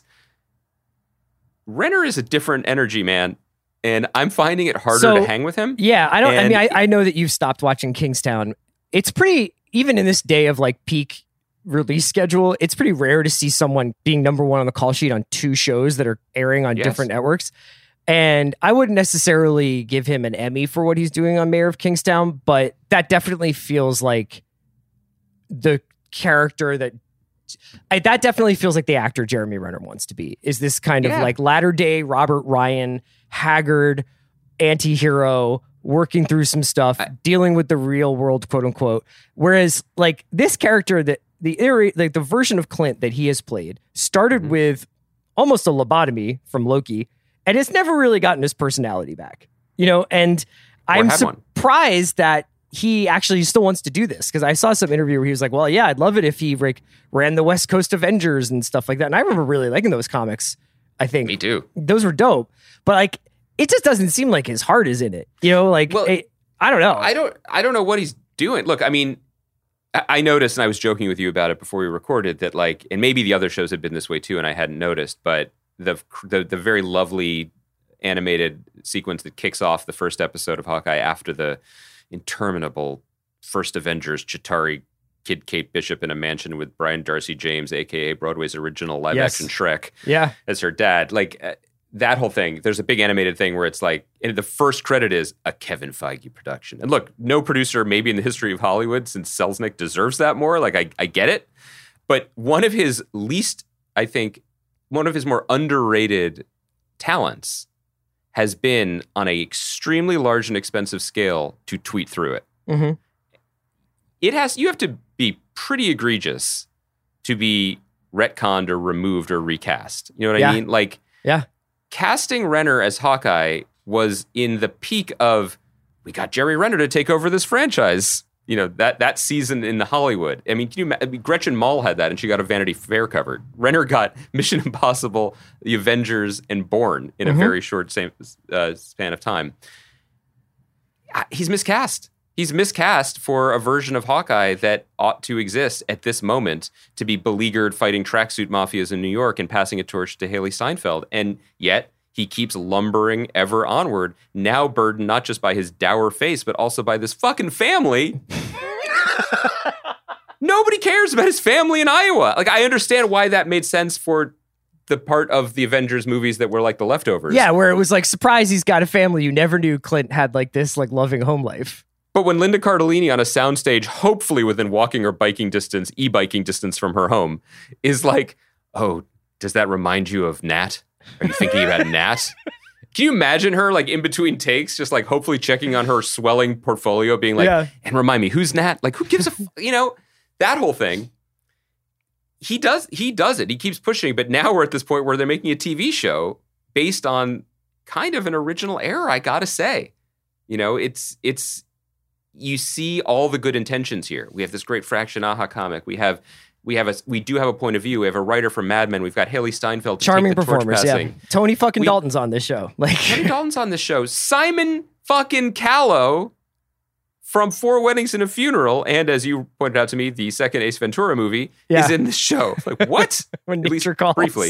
Renner is a different energy, man. And I'm finding it harder to hang with him. Yeah, I know that you've stopped watching Kingstown. It's pretty, even in this day of like peak release schedule, it's pretty rare to see someone being number one on the call sheet on 2 shows that are airing on different networks. And I wouldn't necessarily give him an Emmy for what he's doing on Mayor of Kingstown, but that definitely feels like the character that definitely feels like the actor Jeremy Renner wants to be, is this kind of like latter day Robert Ryan, haggard anti-hero, working through some stuff, dealing with the real world, quote unquote. Whereas like this character, that the version of Clint that he has played started with almost a lobotomy from Loki and has never really gotten his personality back, and I'm surprised that he actually still wants to do this, because I saw some interview where he was like, well, yeah, I'd love it if he ran the West Coast Avengers and stuff like that. And I remember really liking those comics. I think me too. Those were dope, but like, it just doesn't seem like his heart is in it. I don't know. I don't know what he's doing. Look, I mean, I noticed, and I was joking with you about it before we recorded, that like, and maybe the other shows had been this way too, and I hadn't noticed, but the very lovely animated sequence that kicks off the first episode of Hawkeye after the interminable first Avengers, Chitauri Kid Kate Bishop in a mansion with Brian Darcy James, aka Broadway's original live-action Shrek, as her dad. Like that whole thing. There's a big animated thing where it's like, and the first credit is a Kevin Feige production. And look, no producer maybe in the history of Hollywood since Selznick deserves that more. Like I get it, but one of his more underrated talents has been on an extremely large and expensive scale to tweet through it. Mm-hmm. You have to be pretty egregious to be retconned or removed or recast. You know what I mean? Like, casting Renner as Hawkeye was in the peak of, we got Jerry Renner to take over this franchise. That season in Hollywood. I mean, Gretchen Mol had that, and she got a Vanity Fair cover. Renner got Mission Impossible, The Avengers, and Bourne in a very short span of time. He's miscast. He's miscast for a version of Hawkeye that ought to exist at this moment, to be beleaguered fighting tracksuit mafias in New York and passing a torch to Haley Steinfeld. And yet he keeps lumbering ever onward, now burdened not just by his dour face, but also by this fucking family. Nobody cares about his family in Iowa. Like, I understand why that made sense for the part of the Avengers movies that were like the leftovers. Yeah, where it was like, surprise, he's got a family. You never knew Clint had like this like loving home life. But when Linda Cardellini on a soundstage, hopefully within walking or biking distance, e-biking distance from her home, is like, oh, does that remind you of Nat? Are you thinking about Nat? Can you imagine her like in between takes, just like hopefully checking on her swelling portfolio, being like, and remind me, who's Nat? Like, who gives a, that whole thing. He does it. He keeps pushing. But now we're at this point where they're making a TV show based on kind of an original error, I gotta say. It's you see all the good intentions here. We have this great Fraction Aha comic. We do have a point of view. We have a writer from Mad Men. We've got Haley Steinfeld. Charming performers, yeah. Tony fucking Dalton's on this show. Tony Dalton's on this show. Simon fucking Callow from Four Weddings and a Funeral, and as you pointed out to me, the second Ace Ventura movie is in this show. Like, what? When nature calls. Briefly.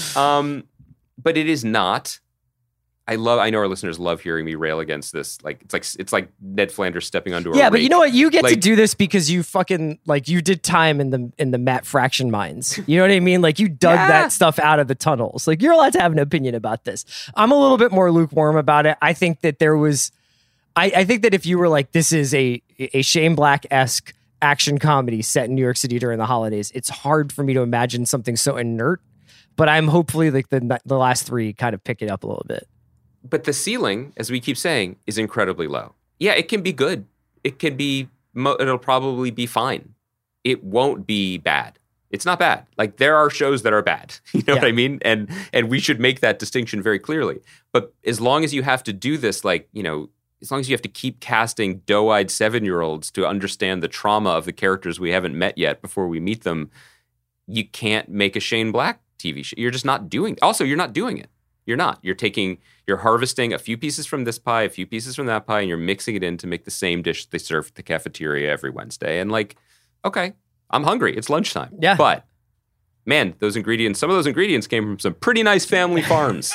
But it is not. I know our listeners love hearing me rail against this. Like, it's like Ned Flanders stepping onto a rake. But you know what? You get to do this because you fucking you did time in the Matt Fraction mines. You know what I mean? Like, you dug that stuff out of the tunnels. Like, you're allowed to have an opinion about this. I'm a little bit more lukewarm about it. I think that there was, I think that if you were like, this is a Shane Black-esque action comedy set in New York City during the holidays, it's hard for me to imagine something so inert. But I'm hopefully like the last 3 kind of pick it up a little bit. But the ceiling, as we keep saying, is incredibly low. Yeah, it can be good. It can be, it'll probably be fine. It won't be bad. It's not bad. Like, there are shows that are bad. You know what I mean? And we should make that distinction very clearly. But as long as you have to do this, as long as you have to keep casting doe-eyed 7-year-olds to understand the trauma of the characters we haven't met yet before we meet them, you can't make a Shane Black TV show. You're just not doing it. Also, you're not doing it. You're not. You're harvesting a few pieces from this pie, a few pieces from that pie, and you're mixing it in to make the same dish they serve at the cafeteria every Wednesday. And like, okay, I'm hungry. It's lunchtime. Yeah. But man, some of those ingredients came from some pretty nice family farms.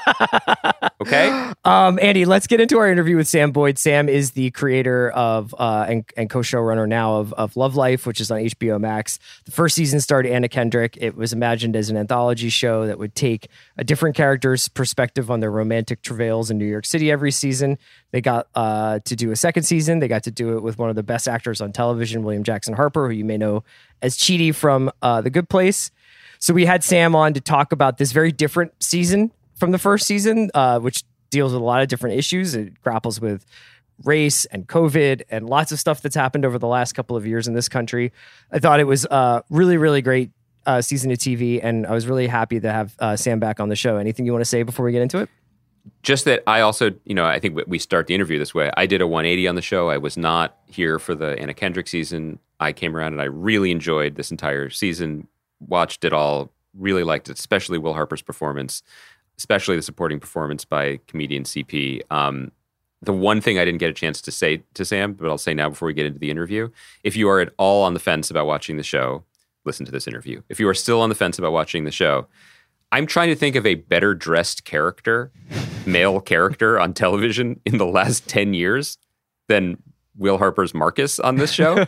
Okay? Andy, let's get into our interview with Sam Boyd. Sam is the creator of and co-showrunner now of Love Life, which is on HBO Max. The first season starred Anna Kendrick. It was imagined as an anthology show that would take a different character's perspective on their romantic travails in New York City every season. They got to do a second season. They got to do it with one of the best actors on television, William Jackson Harper, who you may know as Chidi from The Good Place. So we had Sam on to talk about this very different season from the first season, which deals with a lot of different issues. It grapples with race and COVID and lots of stuff that's happened over the last couple of years in this country. I thought it was a really, really great season of TV, and I was really happy to have Sam back on the show. Anything you want to say before we get into it? Just that I also, I think we start the interview this way. I did a 180 on the show. I was not here for the Anna Kendrick season. I came around and I really enjoyed this entire season, watched it all, really liked it, especially Will Harper's performance, especially the supporting performance by comedian CP. The one thing I didn't get a chance to say to Sam, but I'll say now before we get into the interview, if you are at all on the fence about watching the show, listen to this interview. If you are still on the fence about watching the show, I'm trying to think of a better dressed character, male character on television in the last 10 years than Will Harper's Marcus on this show.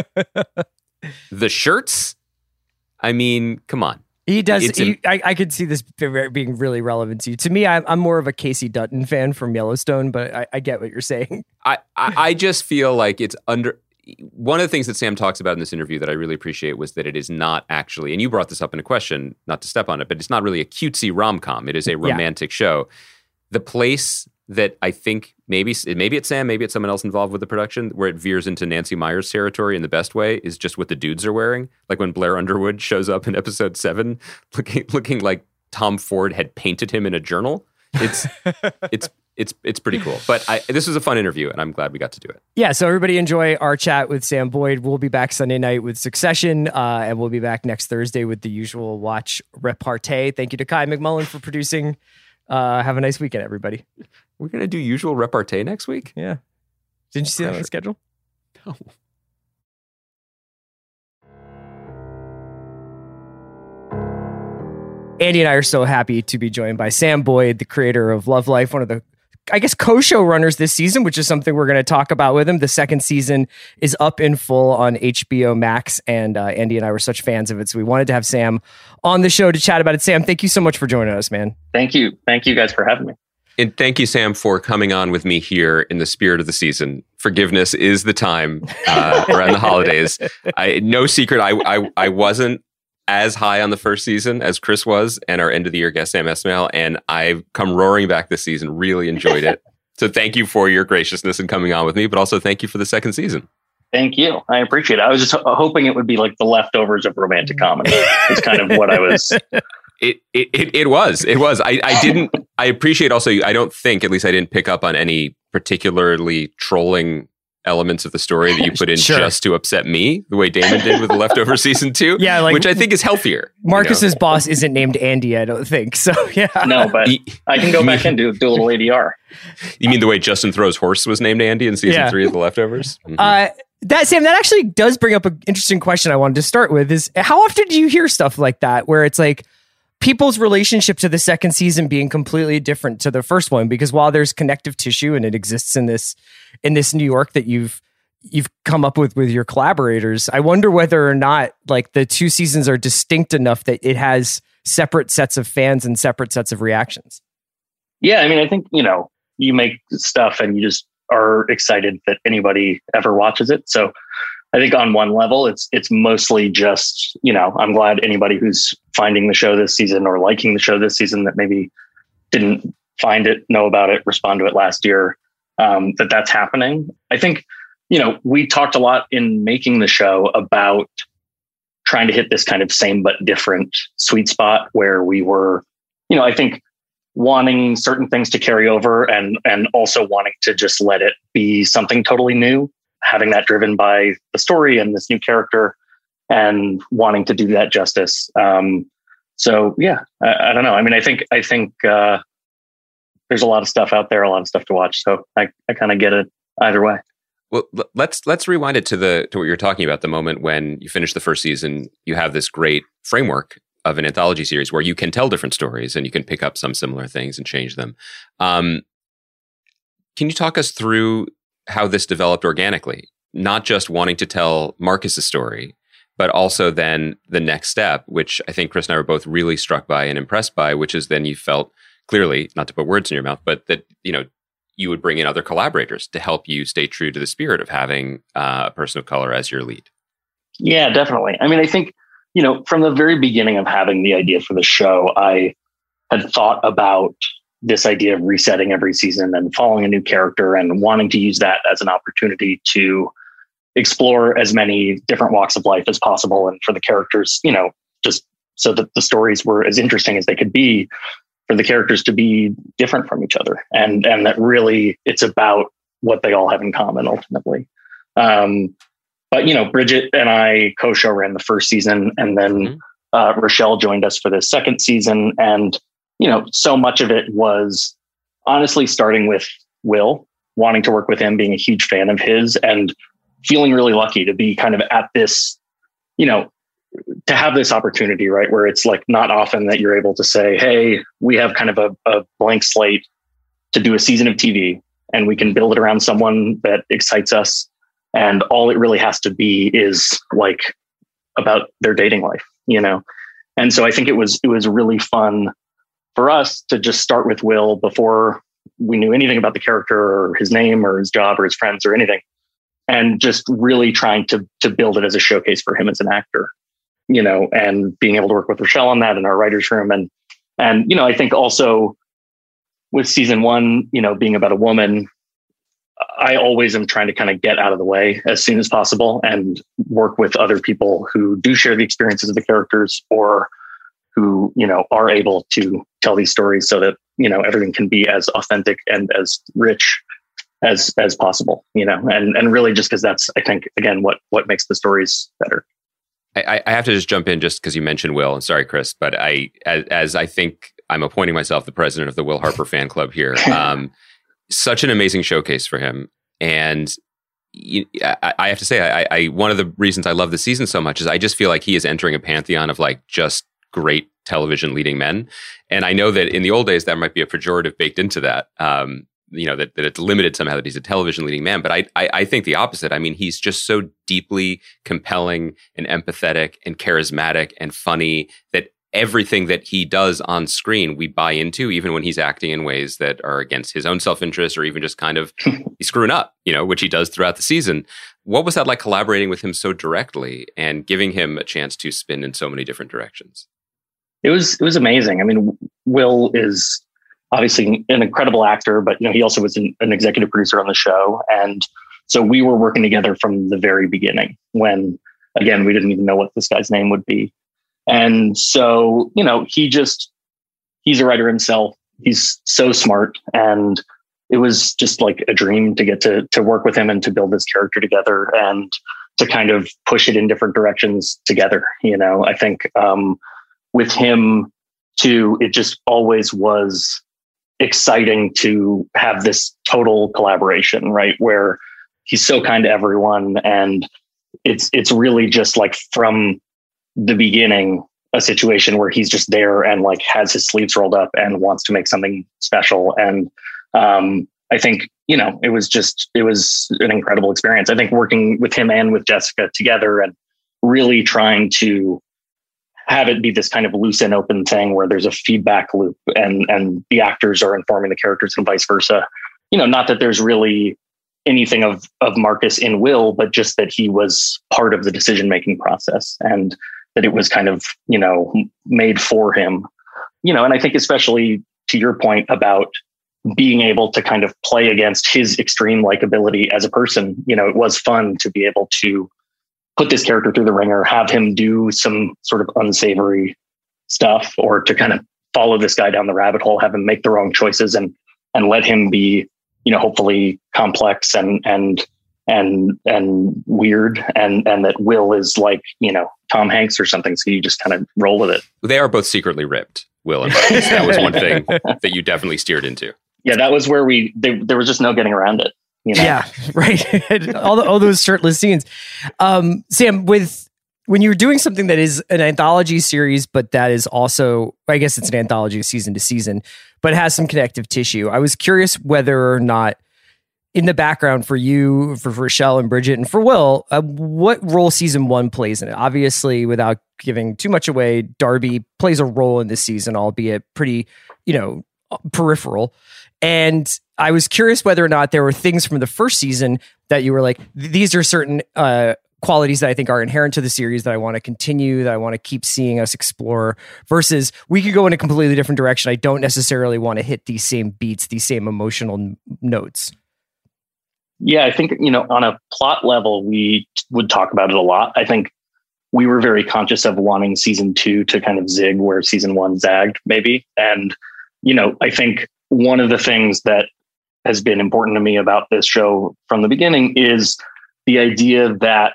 The shirts, I mean, come on. He does. I could see this being really relevant to you. To me, I'm more of a Casey Dutton fan from Yellowstone, but I get what you're saying. I just feel like it's under... One of the things that Sam talks about in this interview that I really appreciate was that it is not actually, and you brought this up in a question, not to step on it, but it's not really a cutesy rom-com. It is a romantic show. The place that I think maybe it's Sam, maybe it's someone else involved with the production, where it veers into Nancy Meyers territory in the best way, is just what the dudes are wearing. Like when Blair Underwood shows up in episode 7, looking like Tom Ford had painted him in a journal. It's pretty cool. But this was a fun interview, and I'm glad we got to do it. Yeah, so everybody enjoy our chat with Sam Boyd. We'll be back Sunday night with Succession, and we'll be back next Thursday with the usual watch repartee. Thank you to Kai McMullen for producing. Have a nice weekend, everybody. We're going to do usual repartee next week? Yeah. Didn't you see that on the schedule? No. Andy and I are so happy to be joined by Sam Boyd, the creator of Love Life, one of the, I guess, co-showrunners this season, which is something we're going to talk about with him. The second season is up in full on HBO Max, and Andy and I were such fans of it, so we wanted to have Sam on the show to chat about it. Sam, thank you so much for joining us, man. Thank you. Thank you guys for having me. And thank you, Sam, for coming on with me here in the spirit of the season. Forgiveness is the time around the holidays. No secret, I wasn't as high on the first season as Chris was, and our end of the year guest, Sam Esmail, and I've come roaring back this season. Really enjoyed it. So thank you for your graciousness in coming on with me, but also thank you for the second season. Thank you. I appreciate it. I was just hoping it would be like the leftovers of romantic comedy. It's kind of what I was. It was. I appreciate also, I don't think, at least I didn't pick up on any particularly trolling elements of the story that you put in just to upset me, the way Damon did with the Leftover season 2. Yeah, like, which I think is healthier. Marcus's boss isn't named Andy, I don't think. So yeah. No, but I can go back and do a little ADR. You mean the way Justin Thoreau's horse was named Andy in season 3 of The Leftovers? Mm-hmm. Sam, that actually does bring up an interesting question I wanted to start with, is how often do you hear stuff like that where it's like people's relationship to the second season being completely different to the first one? Because while there's connective tissue and it exists in this New York that you've come up with your collaborators, I wonder whether or not like the two seasons are distinct enough that it has separate sets of fans and separate sets of reactions. Yeah, I mean, I think, you make stuff and you just are excited that anybody ever watches it. So I think on one level, it's mostly just, I'm glad anybody who's finding the show this season or liking the show this season that maybe didn't find it, know about it, respond to it last year, that's happening. I think, we talked a lot in making the show about trying to hit this kind of same but different sweet spot where we were, I think wanting certain things to carry over and also wanting to just let it be something totally new, having that driven by the story and this new character. and wanting to do that justice. So yeah, I don't know. I mean, I think there's a lot of stuff out there, a lot of stuff to watch. So I kind of get it either way. Well, let's rewind it to what you're talking about. The moment when you finish the first season, you have this great framework of an anthology series where you can tell different stories and you can pick up some similar things and change them. Can you talk us through how this developed organically? Not just wanting to tell Marcus's story, but also then the next step, which I think Chris and I were both really struck by and impressed by, which is then you felt clearly, not to put words in your mouth, but that, you would bring in other collaborators to help you stay true to the spirit of having a person of color as your lead. Yeah, definitely. I mean, I think, from the very beginning of having the idea for the show, I had thought about this idea of resetting every season and following a new character and wanting to use that as an opportunity to explore as many different walks of life as possible. And for the characters, just so that the stories were as interesting as they could be, for the characters to be different from each other. And that really it's about what they all have in common ultimately. But, Bridget and I co-show ran the first season, and then Rochelle joined us for the second season. And, so much of it was honestly starting with Will, wanting to work with him, being a huge fan of his, and feeling really lucky to be kind of at this, to have this opportunity, right? Where it's like not often that you're able to say, hey, we have kind of a blank slate to do a season of TV, and we can build it around someone that excites us. And all it really has to be is like about their dating life, And so I think it was really fun for us to just start with Will before we knew anything about the character or his name or his job or his friends or anything. And just really trying to build it as a showcase for him as an actor, and being able to work with Rochelle on that in our writer's room. And I think also with season one, being about a woman, I always am trying to kind of get out of the way as soon as possible and work with other people who do share the experiences of the characters, or who, are able to tell these stories so that, everything can be as authentic and as rich as possible, and really just because that's, I think, again, what makes the stories better. I have to just jump in just because you mentioned Will, and sorry, Chris, but as I think I'm appointing myself the president of the Will Harper fan club here. Such an amazing showcase for him. And I have to say, I one of the reasons I love the season so much is I just feel like he is entering a pantheon of like just great television leading men. And I know that in the old days, there might be a pejorative baked into that, that it's limited somehow that he's a television leading man. But I think the opposite. I mean, he's just so deeply compelling and empathetic and charismatic and funny that everything that he does on screen, we buy into, even when he's acting in ways that are against his own self-interest or even just kind of he's screwing up, which he does throughout the season. What was that like collaborating with him so directly and giving him a chance to spin in so many different directions? It was amazing. I mean, Will is obviously an incredible actor, but he also was an executive producer on the show. And so we were working together from the very beginning when, again, we didn't even know what this guy's name would be. And so, he's a writer himself. He's so smart. And it was just like a dream to get to work with him and to build this character together and to kind of push it in different directions together. I think with him too, it just always was exciting to have this total collaboration, right? Where he's so kind to everyone. And it's really just like from the beginning, a situation where he's just there and like has his sleeves rolled up and wants to make something special. And I think, it was an incredible experience. I think working with him and with Jessica together and really trying to have it be this kind of loose and open thing where there's a feedback loop and the actors are informing the characters and vice versa. Not that there's really anything of Marcus in Will, but just that he was part of the decision-making process and that it was kind of, made for him, and I think especially to your point about being able to kind of play against his extreme likability as a person, it was fun to be able to put this character through the ringer, have him do some sort of unsavory stuff, or to kind of follow this guy down the rabbit hole, have him make the wrong choices and let him be, hopefully complex and and weird, and that Will is like, you know, Tom Hanks or something. So you just kind of roll with it. They are both secretly ripped, Will and Marcus. That was one thing that you definitely steered into. Yeah, that was where there was just no getting around it. You know? Yeah, right. all those shirtless scenes. Sam, when you're doing something that is an anthology series, but that is also, I guess it's an anthology season to season, but has some connective tissue. I was curious whether or not in the background for you, for Rochelle and Bridget, and for Will, what role season 1 plays in it? Obviously, without giving too much away, Darby plays a role in this season, albeit pretty, peripheral. And I was curious whether or not there were things from the first season that you were like, these are certain qualities that I think are inherent to the series that I want to continue, that I want to keep seeing us explore, versus we could go in a completely different direction. I don't necessarily want to hit these same beats, these same emotional notes. Yeah, I think, on a plot level, we would talk about it a lot. I think we were very conscious of wanting season 2 to kind of zig where season 1 zagged, maybe. And, I think one of the things that has been important to me about this show from the beginning is the idea that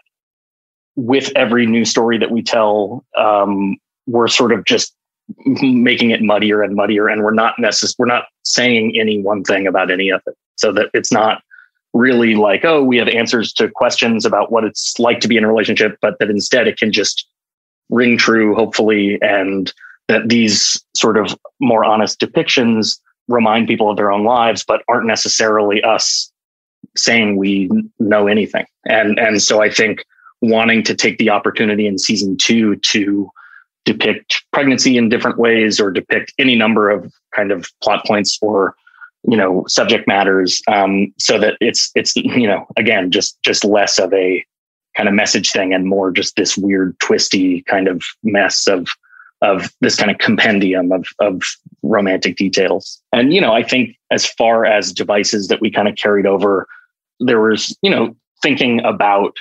with every new story that we tell, we're sort of just making it muddier and muddier, and we're not saying any one thing about any of it, so that it's not really like, oh, we have answers to questions about what it's like to be in a relationship, but that instead it can just ring true, hopefully, and that these sort of more honest depictions remind people of their own lives, but aren't necessarily us saying we know anything. And so I think wanting to take the opportunity in season 2 to depict pregnancy in different ways, or depict any number of kind of plot points or subject matters, so that it's again just less of a kind of message thing and more just this weird twisty kind of mess of this kind of compendium of romantic details. And I think as far as devices that we kind of carried over, there was thinking about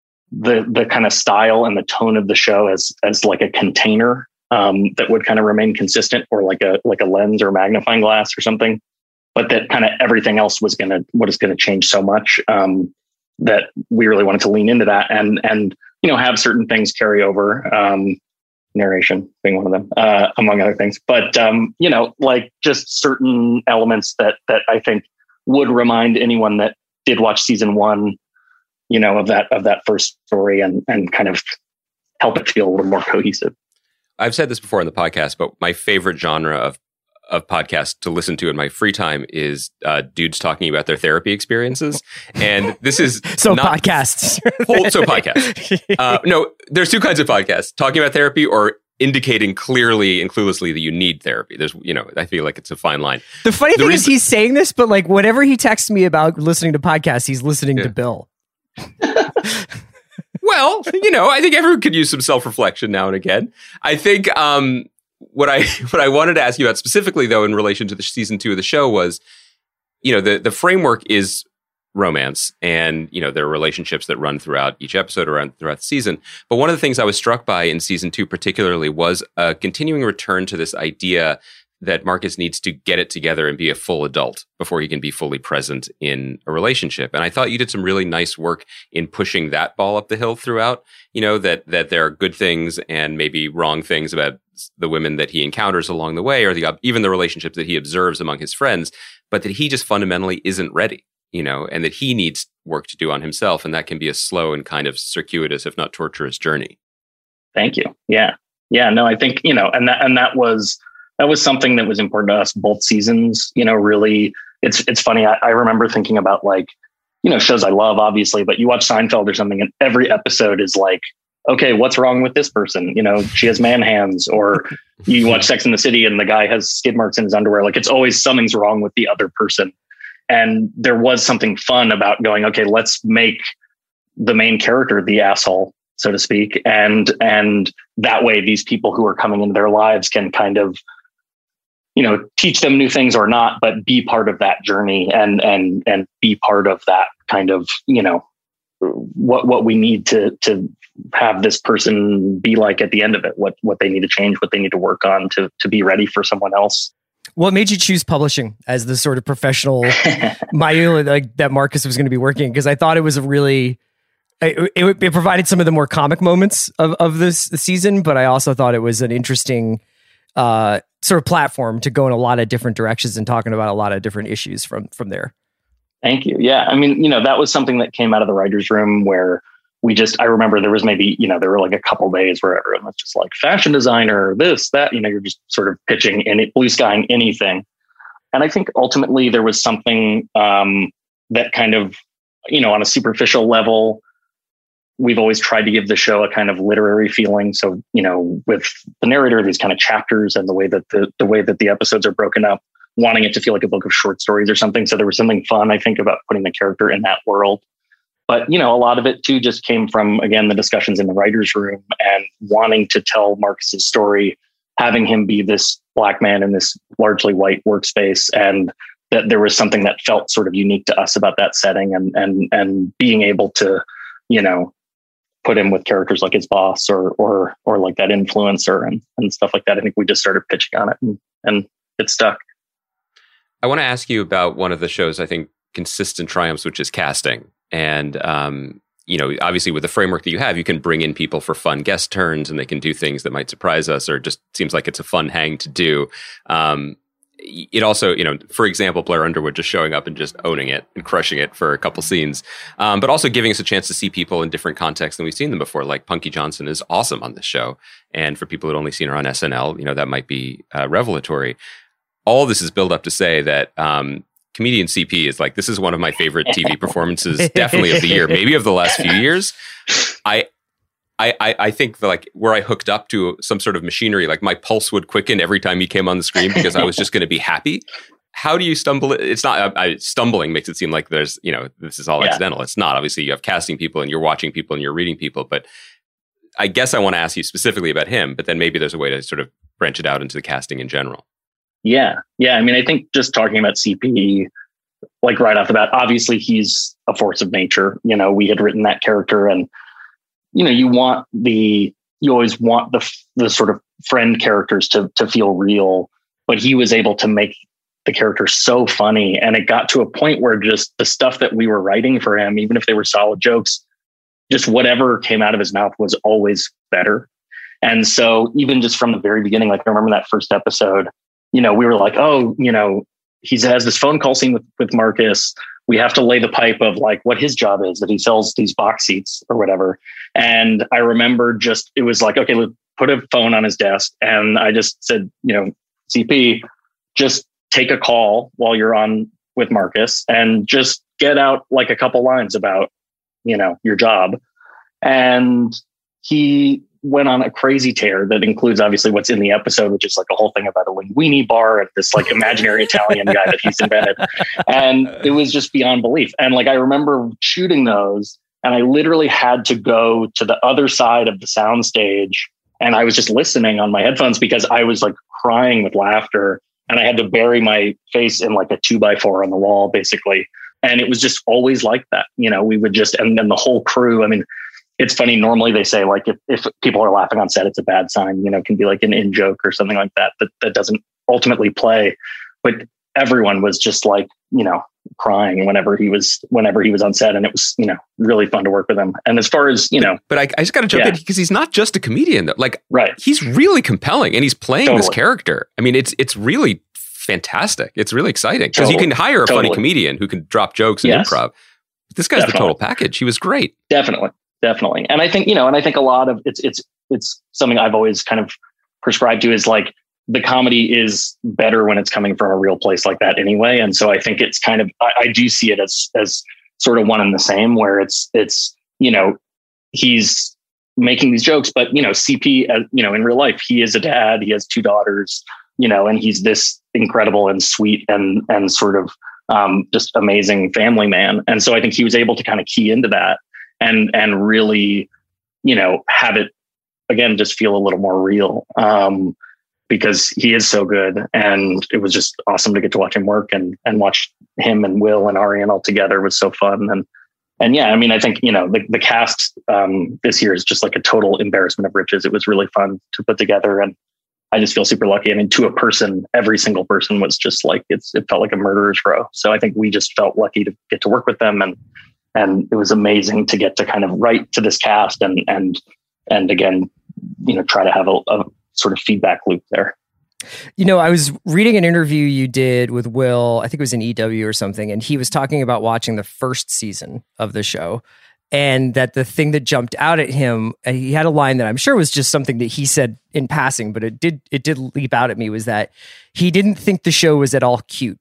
the kind of style and the tone of the show as like a container that would kind of remain consistent, or like a lens or magnifying glass or something. But that kind of everything else was going to change so much that we really wanted to lean into that and have certain things carry over, narration being one of them, among other things. But like just certain elements that I think would remind anyone that did watch season 1, of that first story, and kind of help it feel a little more cohesive. I've said this before in the podcast, but my favorite genre of podcast to listen to in my free time is dudes talking about their therapy experiences. And this is podcasts. Podcasts. No, there's two kinds of podcasts: talking about therapy or indicating clearly and cluelessly that you need therapy. There's, I feel like it's a fine line. The funny thing is he's saying this, but like whenever he texts me about listening to podcasts, he's listening to Bill. Well, I think everyone could use some self-reflection now and again. I think what I wanted to ask you about specifically, though, in relation to the season 2 of the show was, the framework is romance, and there are relationships that run throughout each episode or throughout the season. But one of the things I was struck by in season 2 particularly was a continuing return to this idea that Marcus needs to get it together and be a full adult before he can be fully present in a relationship. And I thought you did some really nice work in pushing that ball up the hill throughout, that there are good things and maybe wrong things about the women that he encounters along the way, or even the relationships that he observes among his friends, but that he just fundamentally isn't ready, and that he needs work to do on himself. And that can be a slow and kind of circuitous, if not torturous, journey. Thank you. Yeah. Yeah. No, I think, and that was something that was important to us both seasons. Really, it's funny. I remember thinking about shows I love, obviously, but you watch Seinfeld or something, and every episode is like, okay, what's wrong with this person? She has man hands. Or you watch Sex and the City and the guy has skid marks in his underwear. Like, it's always something's wrong with the other person. And there was something fun about going, okay, let's make the main character the asshole, so to speak. And that way, these people who are coming into their lives can kind of, teach them new things or not, but be part of that journey and be part of that kind of, what we need to have this person be like at the end of it, what they need to change, what they need to work on to be ready for someone else. What made you choose publishing as the sort of professional milieu like that Marcus was going to be working? Because I thought it was a really, it provided some of the more comic moments of this season, but I also thought it was an interesting sort of platform to go in a lot of different directions and talking about a lot of different issues from there. Thank you. Yeah. I mean, that was something that came out of the writer's room where I remember there was maybe, there were like a couple days where everyone was just like fashion designer, this, that, you're just sort of pitching blue skying anything. And I think ultimately there was something that kind of, on a superficial level, we've always tried to give the show a kind of literary feeling. So, with the narrator, these kind of chapters and the way that the episodes are broken up, wanting it to feel like a book of short stories or something. So there was something fun, I think, about putting the character in that world. But, a lot of it too just came from, again, the discussions in the writer's room and wanting to tell Marcus's story, having him be this Black man in this largely white workspace, and that there was something that felt sort of unique to us about that setting, and being able to, put him with characters like his boss or like that influencer and stuff like that. I think we just started pitching on it and it stuck. I want to ask you about one of the show's, I think, consistent triumphs, which is casting. And, obviously with the framework that you have, you can bring in people for fun guest turns and they can do things that might surprise us or just seems like it's a fun hang to do. It also, for example, Blair Underwood just showing up and just owning it and crushing it for a couple scenes, but also giving us a chance to see people in different contexts than we've seen them before. Like Punky Johnson is awesome on this show. And for people who'd only seen her on SNL, that might be revelatory. All this is built up to say that comedian CP is like, this is one of my favorite TV performances, definitely of the year, maybe of the last few years. I think that, like, where I hooked up to some sort of machinery, like my pulse would quicken every time he came on the screen because I was just going to be happy. How do you stumble? It's not stumbling makes it seem like there's, this is all accidental. It's not. Obviously, you have casting people and you're watching people and you're reading people. But I guess I want to ask you specifically about him, but then maybe there's a way to sort of branch it out into the casting in general. Yeah. I mean, I think just talking about CP, like right off the bat, obviously he's a force of nature. We had written that character and, you always want the sort of friend characters to feel real, but he was able to make the character so funny. And it got to a point where just the stuff that we were writing for him, even if they were solid jokes, just whatever came out of his mouth was always better. And so even just from the very beginning, like I remember that first episode, we were like, he has this phone call scene with Marcus. We have to lay the pipe of like what his job is, that he sells these box seats or whatever. And I remember it was like, okay, let's put a phone on his desk. And I just said, CP, just take a call while you're on with Marcus and just get out like a couple lines about, your job. And he went on a crazy tear that includes obviously what's in the episode, which is like a whole thing about a linguine bar and this like imaginary Italian guy that he's invented. And it was just beyond belief. And like, I remember shooting those and I literally had to go to the other side of the soundstage and I was just listening on my headphones because I was like crying with laughter and I had to bury my face in like a 2x4 on the wall basically. And it was just always like that. We would just, and then the whole crew, I mean, it's funny. Normally they say like, if people are laughing on set, it's a bad sign, it can be like an in joke or something like that doesn't ultimately play. But everyone was just like, crying whenever he was on set. And it was, really fun to work with him. And as far as, but I just got to jump in because he's not just a comedian though. Like, right. He's really compelling and he's playing this character. I mean, it's really fantastic. It's really exciting because you can hire a funny comedian who can drop jokes and improv. But this guy's the total package. He was great. Definitely. And I think, and I think a lot of it's something I've always kind of prescribed to is like the comedy is better when it's coming from a real place like that anyway. And so I think it's kind of, I do see it as sort of one and the same where it's, he's making these jokes, but, CP, in real life, he is a dad, he has 2 daughters, and he's this incredible and sweet and sort of just amazing family man. And so I think he was able to kind of key into that and really, have it again, just feel a little more real because he is so good. And it was just awesome to get to watch him work and watch him and Will and Ariane all together was so fun. And yeah, I mean, I think, the cast this year is just like a total embarrassment of riches. It was really fun to put together. And I just feel super lucky. I mean, to a person, every single person was just like, it felt like a murderer's row. So I think we just felt lucky to get to work with them. And it was amazing to get to kind of write to this cast and again, try to have a sort of feedback loop there. I was reading an interview you did with Will, I think it was in EW or something, and he was talking about watching the first season of the show, and that the thing that jumped out at him, and he had a line that I'm sure was just something that he said in passing, but it did leap out at me, was that he didn't think the show was at all cute.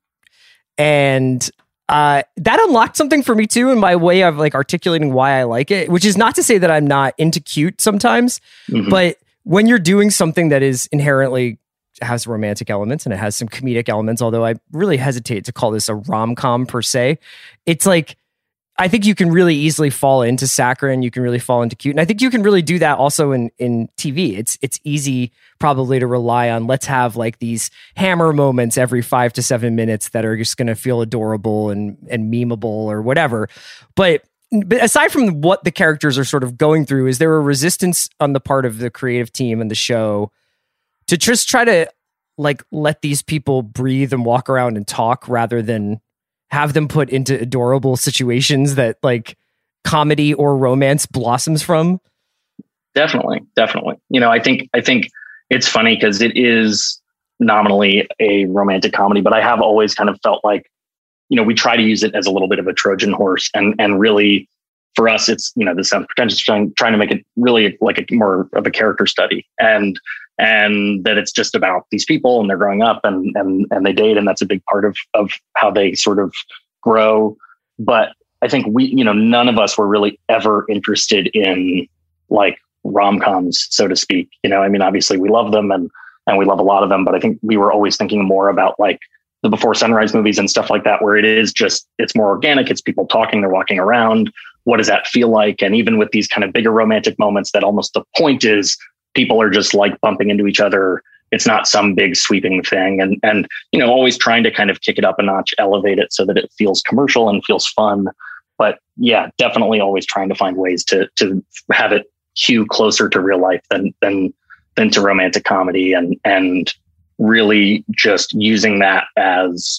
And that unlocked something for me too, in my way of like articulating why I like it, which is not to say that I'm not into cute sometimes, but when you're doing something that is inherently has romantic elements and it has some comedic elements, although I really hesitate to call this a rom-com per se, it's like, I think you can really easily fall into saccharine. You can really fall into cute. And I think you can really do that also in TV. It's easy probably to rely on, let's have like these hammer moments every 5 to 7 minutes that are just going to feel adorable and memeable or whatever. But aside from what the characters are sort of going through, is there a resistance on the part of the creative team and the show to just try to like let these people breathe and walk around and talk rather than have them put into adorable situations that like comedy or romance blossoms from? Definitely. I think it's funny because it is nominally a romantic comedy, but I have always kind of felt like, we try to use it as a little bit of a Trojan horse, and really for us, it's, this sounds pretentious, trying to make it really like a more of a character study, and that it's just about these people and they're growing up and they date. And that's a big part of how they sort of grow. But I think we, none of us were really ever interested in like rom-coms, so to speak. Obviously we love them and we love a lot of them, but I think we were always thinking more about like the Before Sunrise movies and stuff like that, where it's more organic. It's people talking, they're walking around. What does that feel like? And even with these kind of bigger romantic moments, that almost the point is people are just like bumping into each other. It's not some big sweeping thing. And always trying to kind of kick it up a notch, elevate it so that it feels commercial and feels fun. But yeah, definitely always trying to find ways to have it hew closer to real life than to romantic comedy, and really just using that as,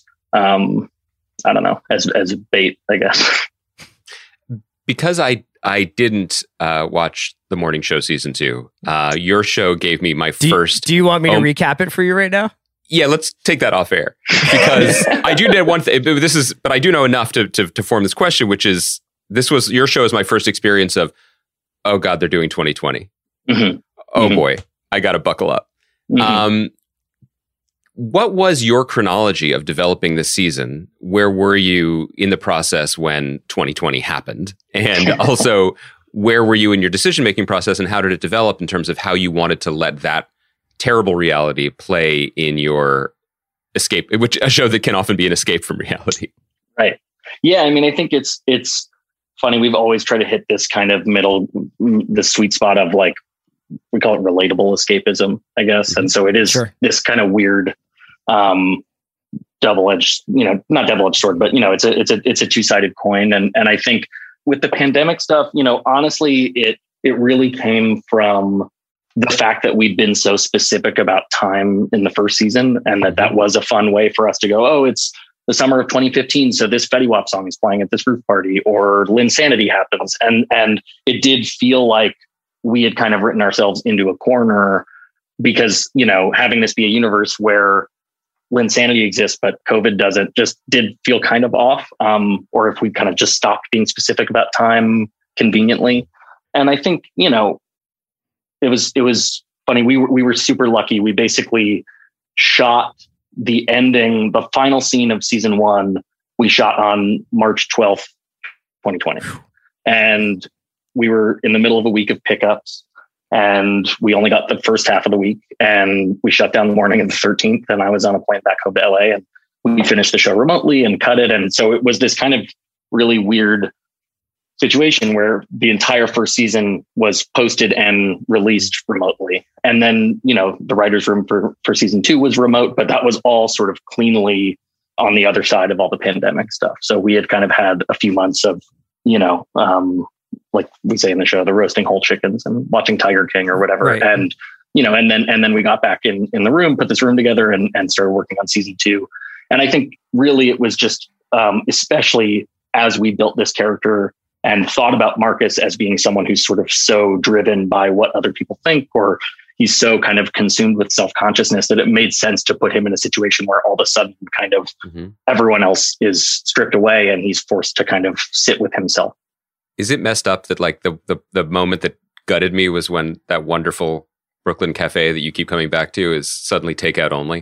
as bait, I guess. Because I didn't watch the morning show season 2. Your show gave me my first. Do you want me to recap it for you right now? Yeah, let's take that off air, because I do know one thing. But I do know enough to form this question, which is your show is my first experience of, oh God, they're doing 2020. Mm-hmm. Oh boy, I got to buckle up. Mm-hmm. What was your chronology of developing this season? Where were you in the process when 2020 happened? And also, where were you in your decision-making process, and how did it develop in terms of how you wanted to let that terrible reality play in your escape, which a show that can often be an escape from reality? Right. Yeah. I think it's funny. We've always tried to hit this kind of the sweet spot of like, we call it relatable escapism, I guess. Mm-hmm. And so it is this kind of weird, double-edged, not double-edged sword, but it's a two-sided coin. And I think with the pandemic stuff, honestly, it really came from the fact that we'd been so specific about time in the first season, and that was a fun way for us to go, oh, it's the summer of 2015. So this Fetty Wap song is playing at this roof party, or Linsanity happens. And it did feel like we had kind of written ourselves into a corner, because, having this be a universe where Linsanity exists, but COVID doesn't, just did feel kind of off. Or if we kind of just stopped being specific about time conveniently. And I think, it was funny. We were super lucky. We basically shot the final scene of season 1. We shot on March 12th, 2020. And we were in the middle of a week of pickups, and we only got the first half of the week, and we shut down the morning of the 13th. And I was on a plane back home to LA, and we finished the show remotely and cut it. And so it was this kind of really weird situation where the entire first season was posted and released remotely. And then, the writer's room for season 2 was remote, but that was all sort of cleanly on the other side of all the pandemic stuff. So we had kind of had a few months of, like we say in the show, the roasting whole chickens and watching Tiger King or whatever. Right. And, and then we got back in the room, put this room together and started working on season 2. And I think really it was just, especially as we built this character and thought about Marcus as being someone who's sort of so driven by what other people think, or he's so kind of consumed with self-consciousness, that it made sense to put him in a situation where all of a sudden kind of everyone else is stripped away and he's forced to kind of sit with himself. Is it messed up that like the moment that gutted me was when that wonderful Brooklyn cafe that you keep coming back to is suddenly takeout only?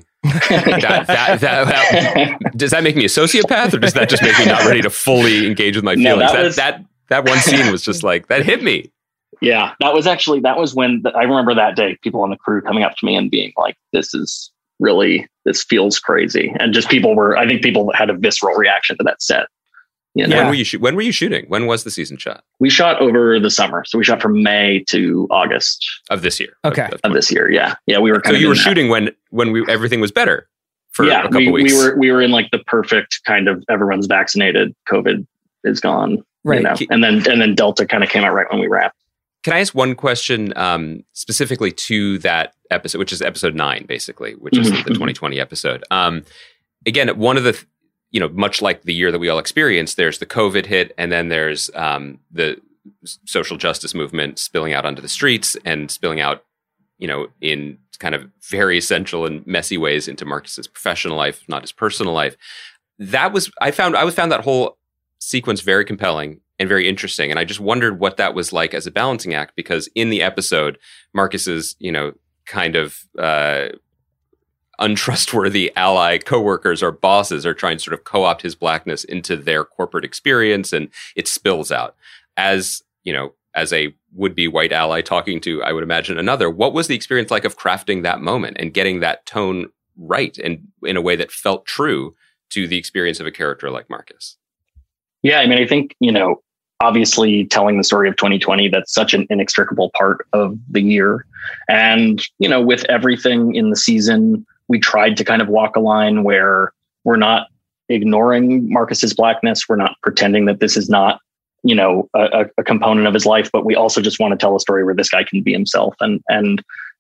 That, does that make me a sociopath, or does that just make me not ready to fully engage with my feelings? No, that one scene was just like, that hit me. Yeah, that was when I remember that day, people on the crew coming up to me and being like, this feels crazy. And just I think people had a visceral reaction to that set. You know? When were you shooting? When was the season shot? We shot over the summer. So we shot from May to August of this year. Okay. Of this year. Yeah. Yeah. We were so you were shooting when everything was better for a couple weeks. We were in like the perfect kind of everyone's vaccinated, COVID is gone. Right. And then Delta kind of came out right when we wrapped. Can I ask one question specifically to that episode, which is episode 9, basically, which is the 2020 episode? Again, one of the, much like the year that we all experienced, there's the COVID hit, and then there's the social justice movement spilling out onto the streets and spilling out, in kind of very essential and messy ways into Marcus's professional life, not his personal life. I found that whole sequence very compelling and very interesting. And I just wondered what that was like as a balancing act, because in the episode, Marcus's, kind of untrustworthy ally coworkers or bosses are trying to sort of co-opt his blackness into their corporate experience, and it spills out. As, as a would-be white ally talking to, I would imagine, another, what was the experience like of crafting that moment and getting that tone right and in a way that felt true to the experience of a character like Marcus? Yeah, I mean, I think, obviously telling the story of 2020, that's such an inextricable part of the year. And, with everything in the season, we tried to kind of walk a line where we're not ignoring Marcus's blackness. We're not pretending that this is not, a component of his life, but we also just want to tell a story where this guy can be himself and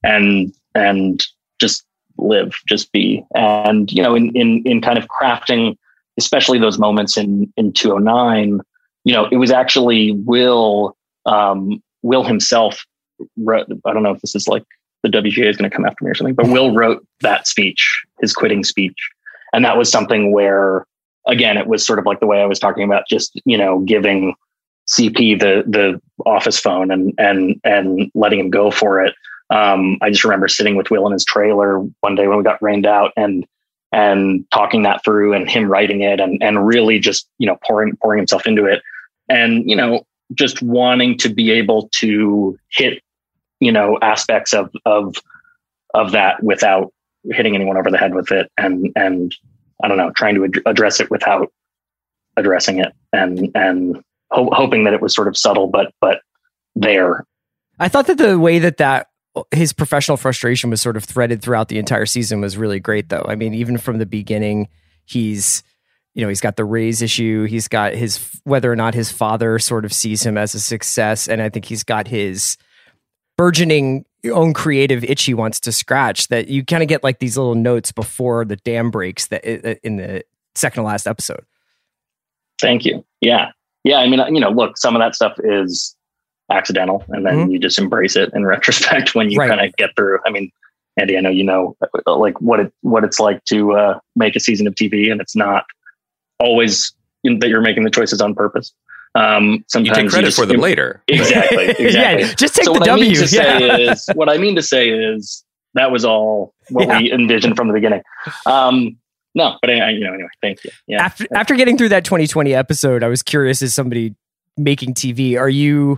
just live, just be. And, in kind of crafting, especially those moments in 209, it was actually Will himself wrote, I don't know if this is like the WGA is going to come after me or something, but Will wrote that speech, his quitting speech. And that was something where, again, it was sort of like the way I was talking about, just, giving CP the office phone and letting him go for it. I just remember sitting with Will in his trailer one day when we got rained out and talking that through, and him writing it and really just, pouring himself into it. And, just wanting to be able to hit, aspects of that without hitting anyone over the head with it. And I don't know, trying to address it without addressing it and hoping that it was sort of subtle, but there. I thought that the way that his professional frustration was sort of threaded throughout the entire season was really great, though. I mean, even from the beginning, he's got the raise issue. He's got whether or not his father sort of sees him as a success. And I think he's got his burgeoning own creative itch he wants to scratch, that you kind of get like these little notes before the dam breaks that in the second to last episode. Thank you. Yeah. Yeah. I mean, look, some of that stuff is accidental, and then you just embrace it in retrospect when you kind of get through. I mean, Andy, I know like what it's like to make a season of TV, and it's not always that you're making the choices on purpose. Sometimes you take credit for them later. Exactly. Yeah, just take the W. What I mean to say is that was all what we envisioned from the beginning. No, but anyway, thank you. Yeah. After getting through that 2020 episode, I was curious, as somebody making TV, are you,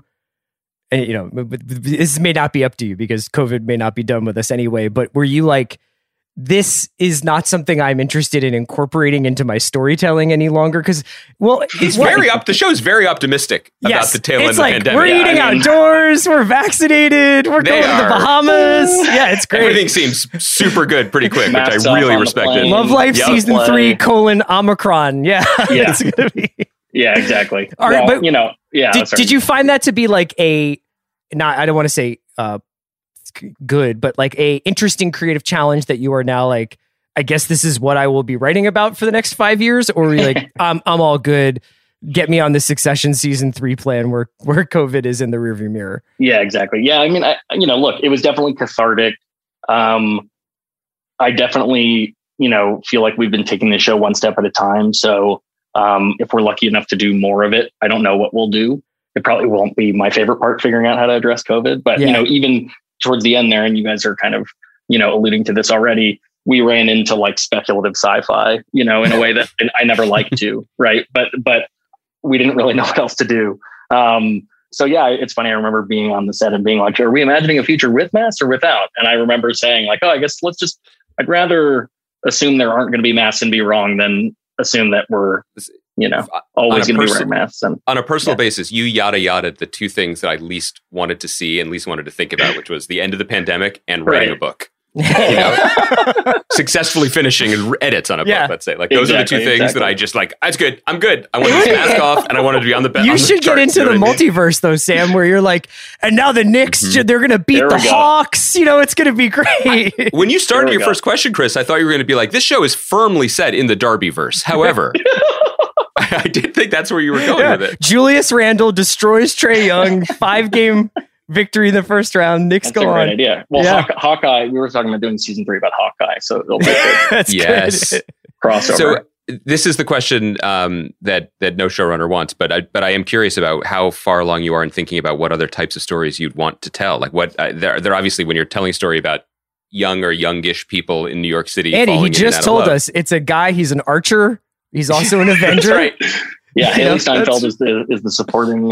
this may not be up to you because COVID may not be done with us anyway, but were you like, this is not something I'm interested in incorporating into my storytelling any longer? Because, the show is very optimistic about the tail end of the pandemic. We're eating outdoors, we're vaccinated, we're going to the Bahamas. Yeah, it's great. Everything seems super good pretty quick, which I really respected. Love Life season 3 : Omicron. Yeah. It's gonna be. Yeah, exactly. All right, but did you find that to be like I don't want to say good, but like a interesting creative challenge that you are now like, I guess this is what I will be writing about for the next 5 years? Or were you like, I'm all good. Get me on the Succession season 3 plan where COVID is in the rearview mirror. Yeah, exactly. Yeah. I mean, look, it was definitely cathartic. I definitely, feel like we've been taking the show one step at a time. So if we're lucky enough to do more of it, I don't know what we'll do. It probably won't be my favorite part, figuring out how to address COVID. But, even towards the end there, and you guys are kind of, alluding to this already, we ran into like speculative sci-fi, in a way that I never liked to. Right. But we didn't really know what else to do. So yeah, it's funny. I remember being on the set and being like, are we imagining a future with masks or without? And I remember saying like, I guess I'd rather assume there aren't going to be masks and be wrong than assume that we're, always going to be wearing masks. And on a personal basis, you yada the two things that I least wanted to see and least wanted to think about, which was the end of the pandemic and writing a book. Successfully finishing edits on a book, let's say. Like those are the two things that I just like, that's good. I'm good. I want to mask off and I wanted to be on the best. You should get into the multiverse though, Sam, where you're like, and now the Knicks, they're going to beat the Hawks. It's going to be great. When you started your first question, Chris, I thought you were going to be like, this show is firmly set in the Darbyverse. However, I did think that's where you were going with it. Julius Randle destroys Trae Young, 5-game victory in the first round. Knicks go on. That's a great idea. Well, Hawkeye, we were talking about doing season 3 about Hawkeye, so it'll be good. That's good. Crossover. So this is the question that no showrunner wants, but I am curious about how far along you are in thinking about what other types of stories you'd want to tell. Like what they're obviously, when you're telling a story about young or youngish people in New York City. Andy, he just told us it's a guy. He's an archer. He's also an Avenger. Right. Yeah, Haley Steinfeld is the supporting.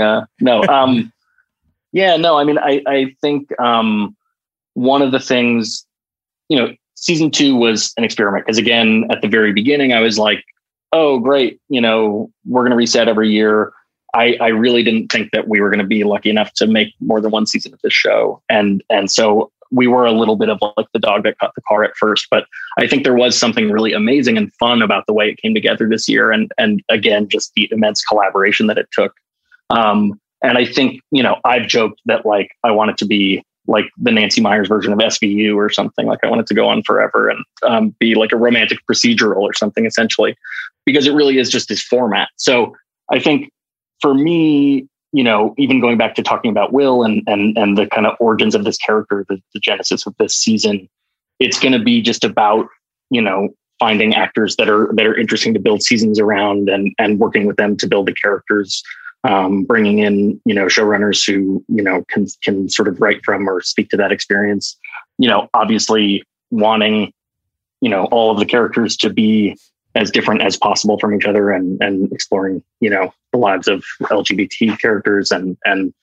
Yeah, no, I mean, I think one of the things, season 2 was an experiment. Because again, at the very beginning, I was like, oh, great. We're going to reset every year. I really didn't think that we were going to be lucky enough to make more than one season of this show. And so we were a little bit of like the dog that caught the car at first. But I think there was something really amazing and fun about the way it came together this year. And again, just the immense collaboration that it took. And I think, I've joked that like I want it to be like the Nancy Meyers version of SVU or something. Like I want it to go on forever and be like a romantic procedural or something, essentially, because it really is just this format. So I think for me, even going back to talking about Will and the kind of origins of this character, the genesis of this season, it's going to be just about, finding actors that are interesting to build seasons around and working with them to build the characters. Bringing in, showrunners who, can sort of write from or speak to that experience, obviously wanting, all of the characters to be as different as possible from each other and exploring, the lives of LGBT characters and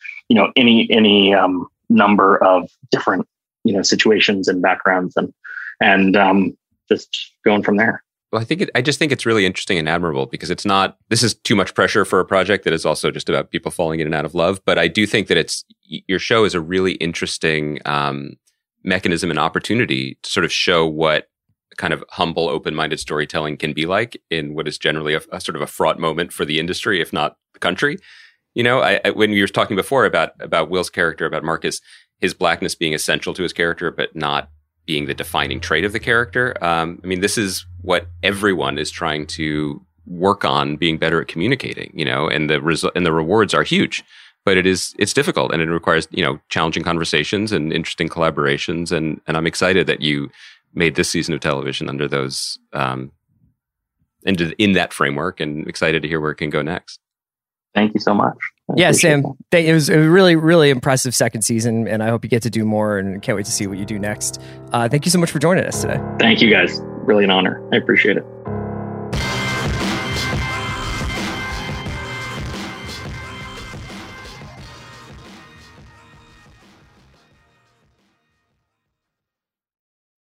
any number of different, situations and backgrounds and just going from there. Well, I just think it's really interesting and admirable because this is too much pressure for a project that is also just about people falling in and out of love. But I do think that your show is a really interesting mechanism and opportunity to sort of show what kind of humble, open-minded storytelling can be like in what is generally a sort of a fraught moment for the industry, if not the country. When you were talking before about Will's character, about Marcus, his blackness being essential to his character, but not being the defining trait of the character. This is what everyone is trying to work on, being better at communicating, and the rewards are huge, but it's difficult and it requires, challenging conversations and interesting collaborations. And I'm excited that you made this season of television under those, in that framework, and excited to hear where it can go next. Thank you so much. Yeah, Sam, it was a really, really impressive second season, and I hope you get to do more and can't wait to see what you do next. Thank you so much for joining us today. Thank you, guys. Really an honor. I appreciate it.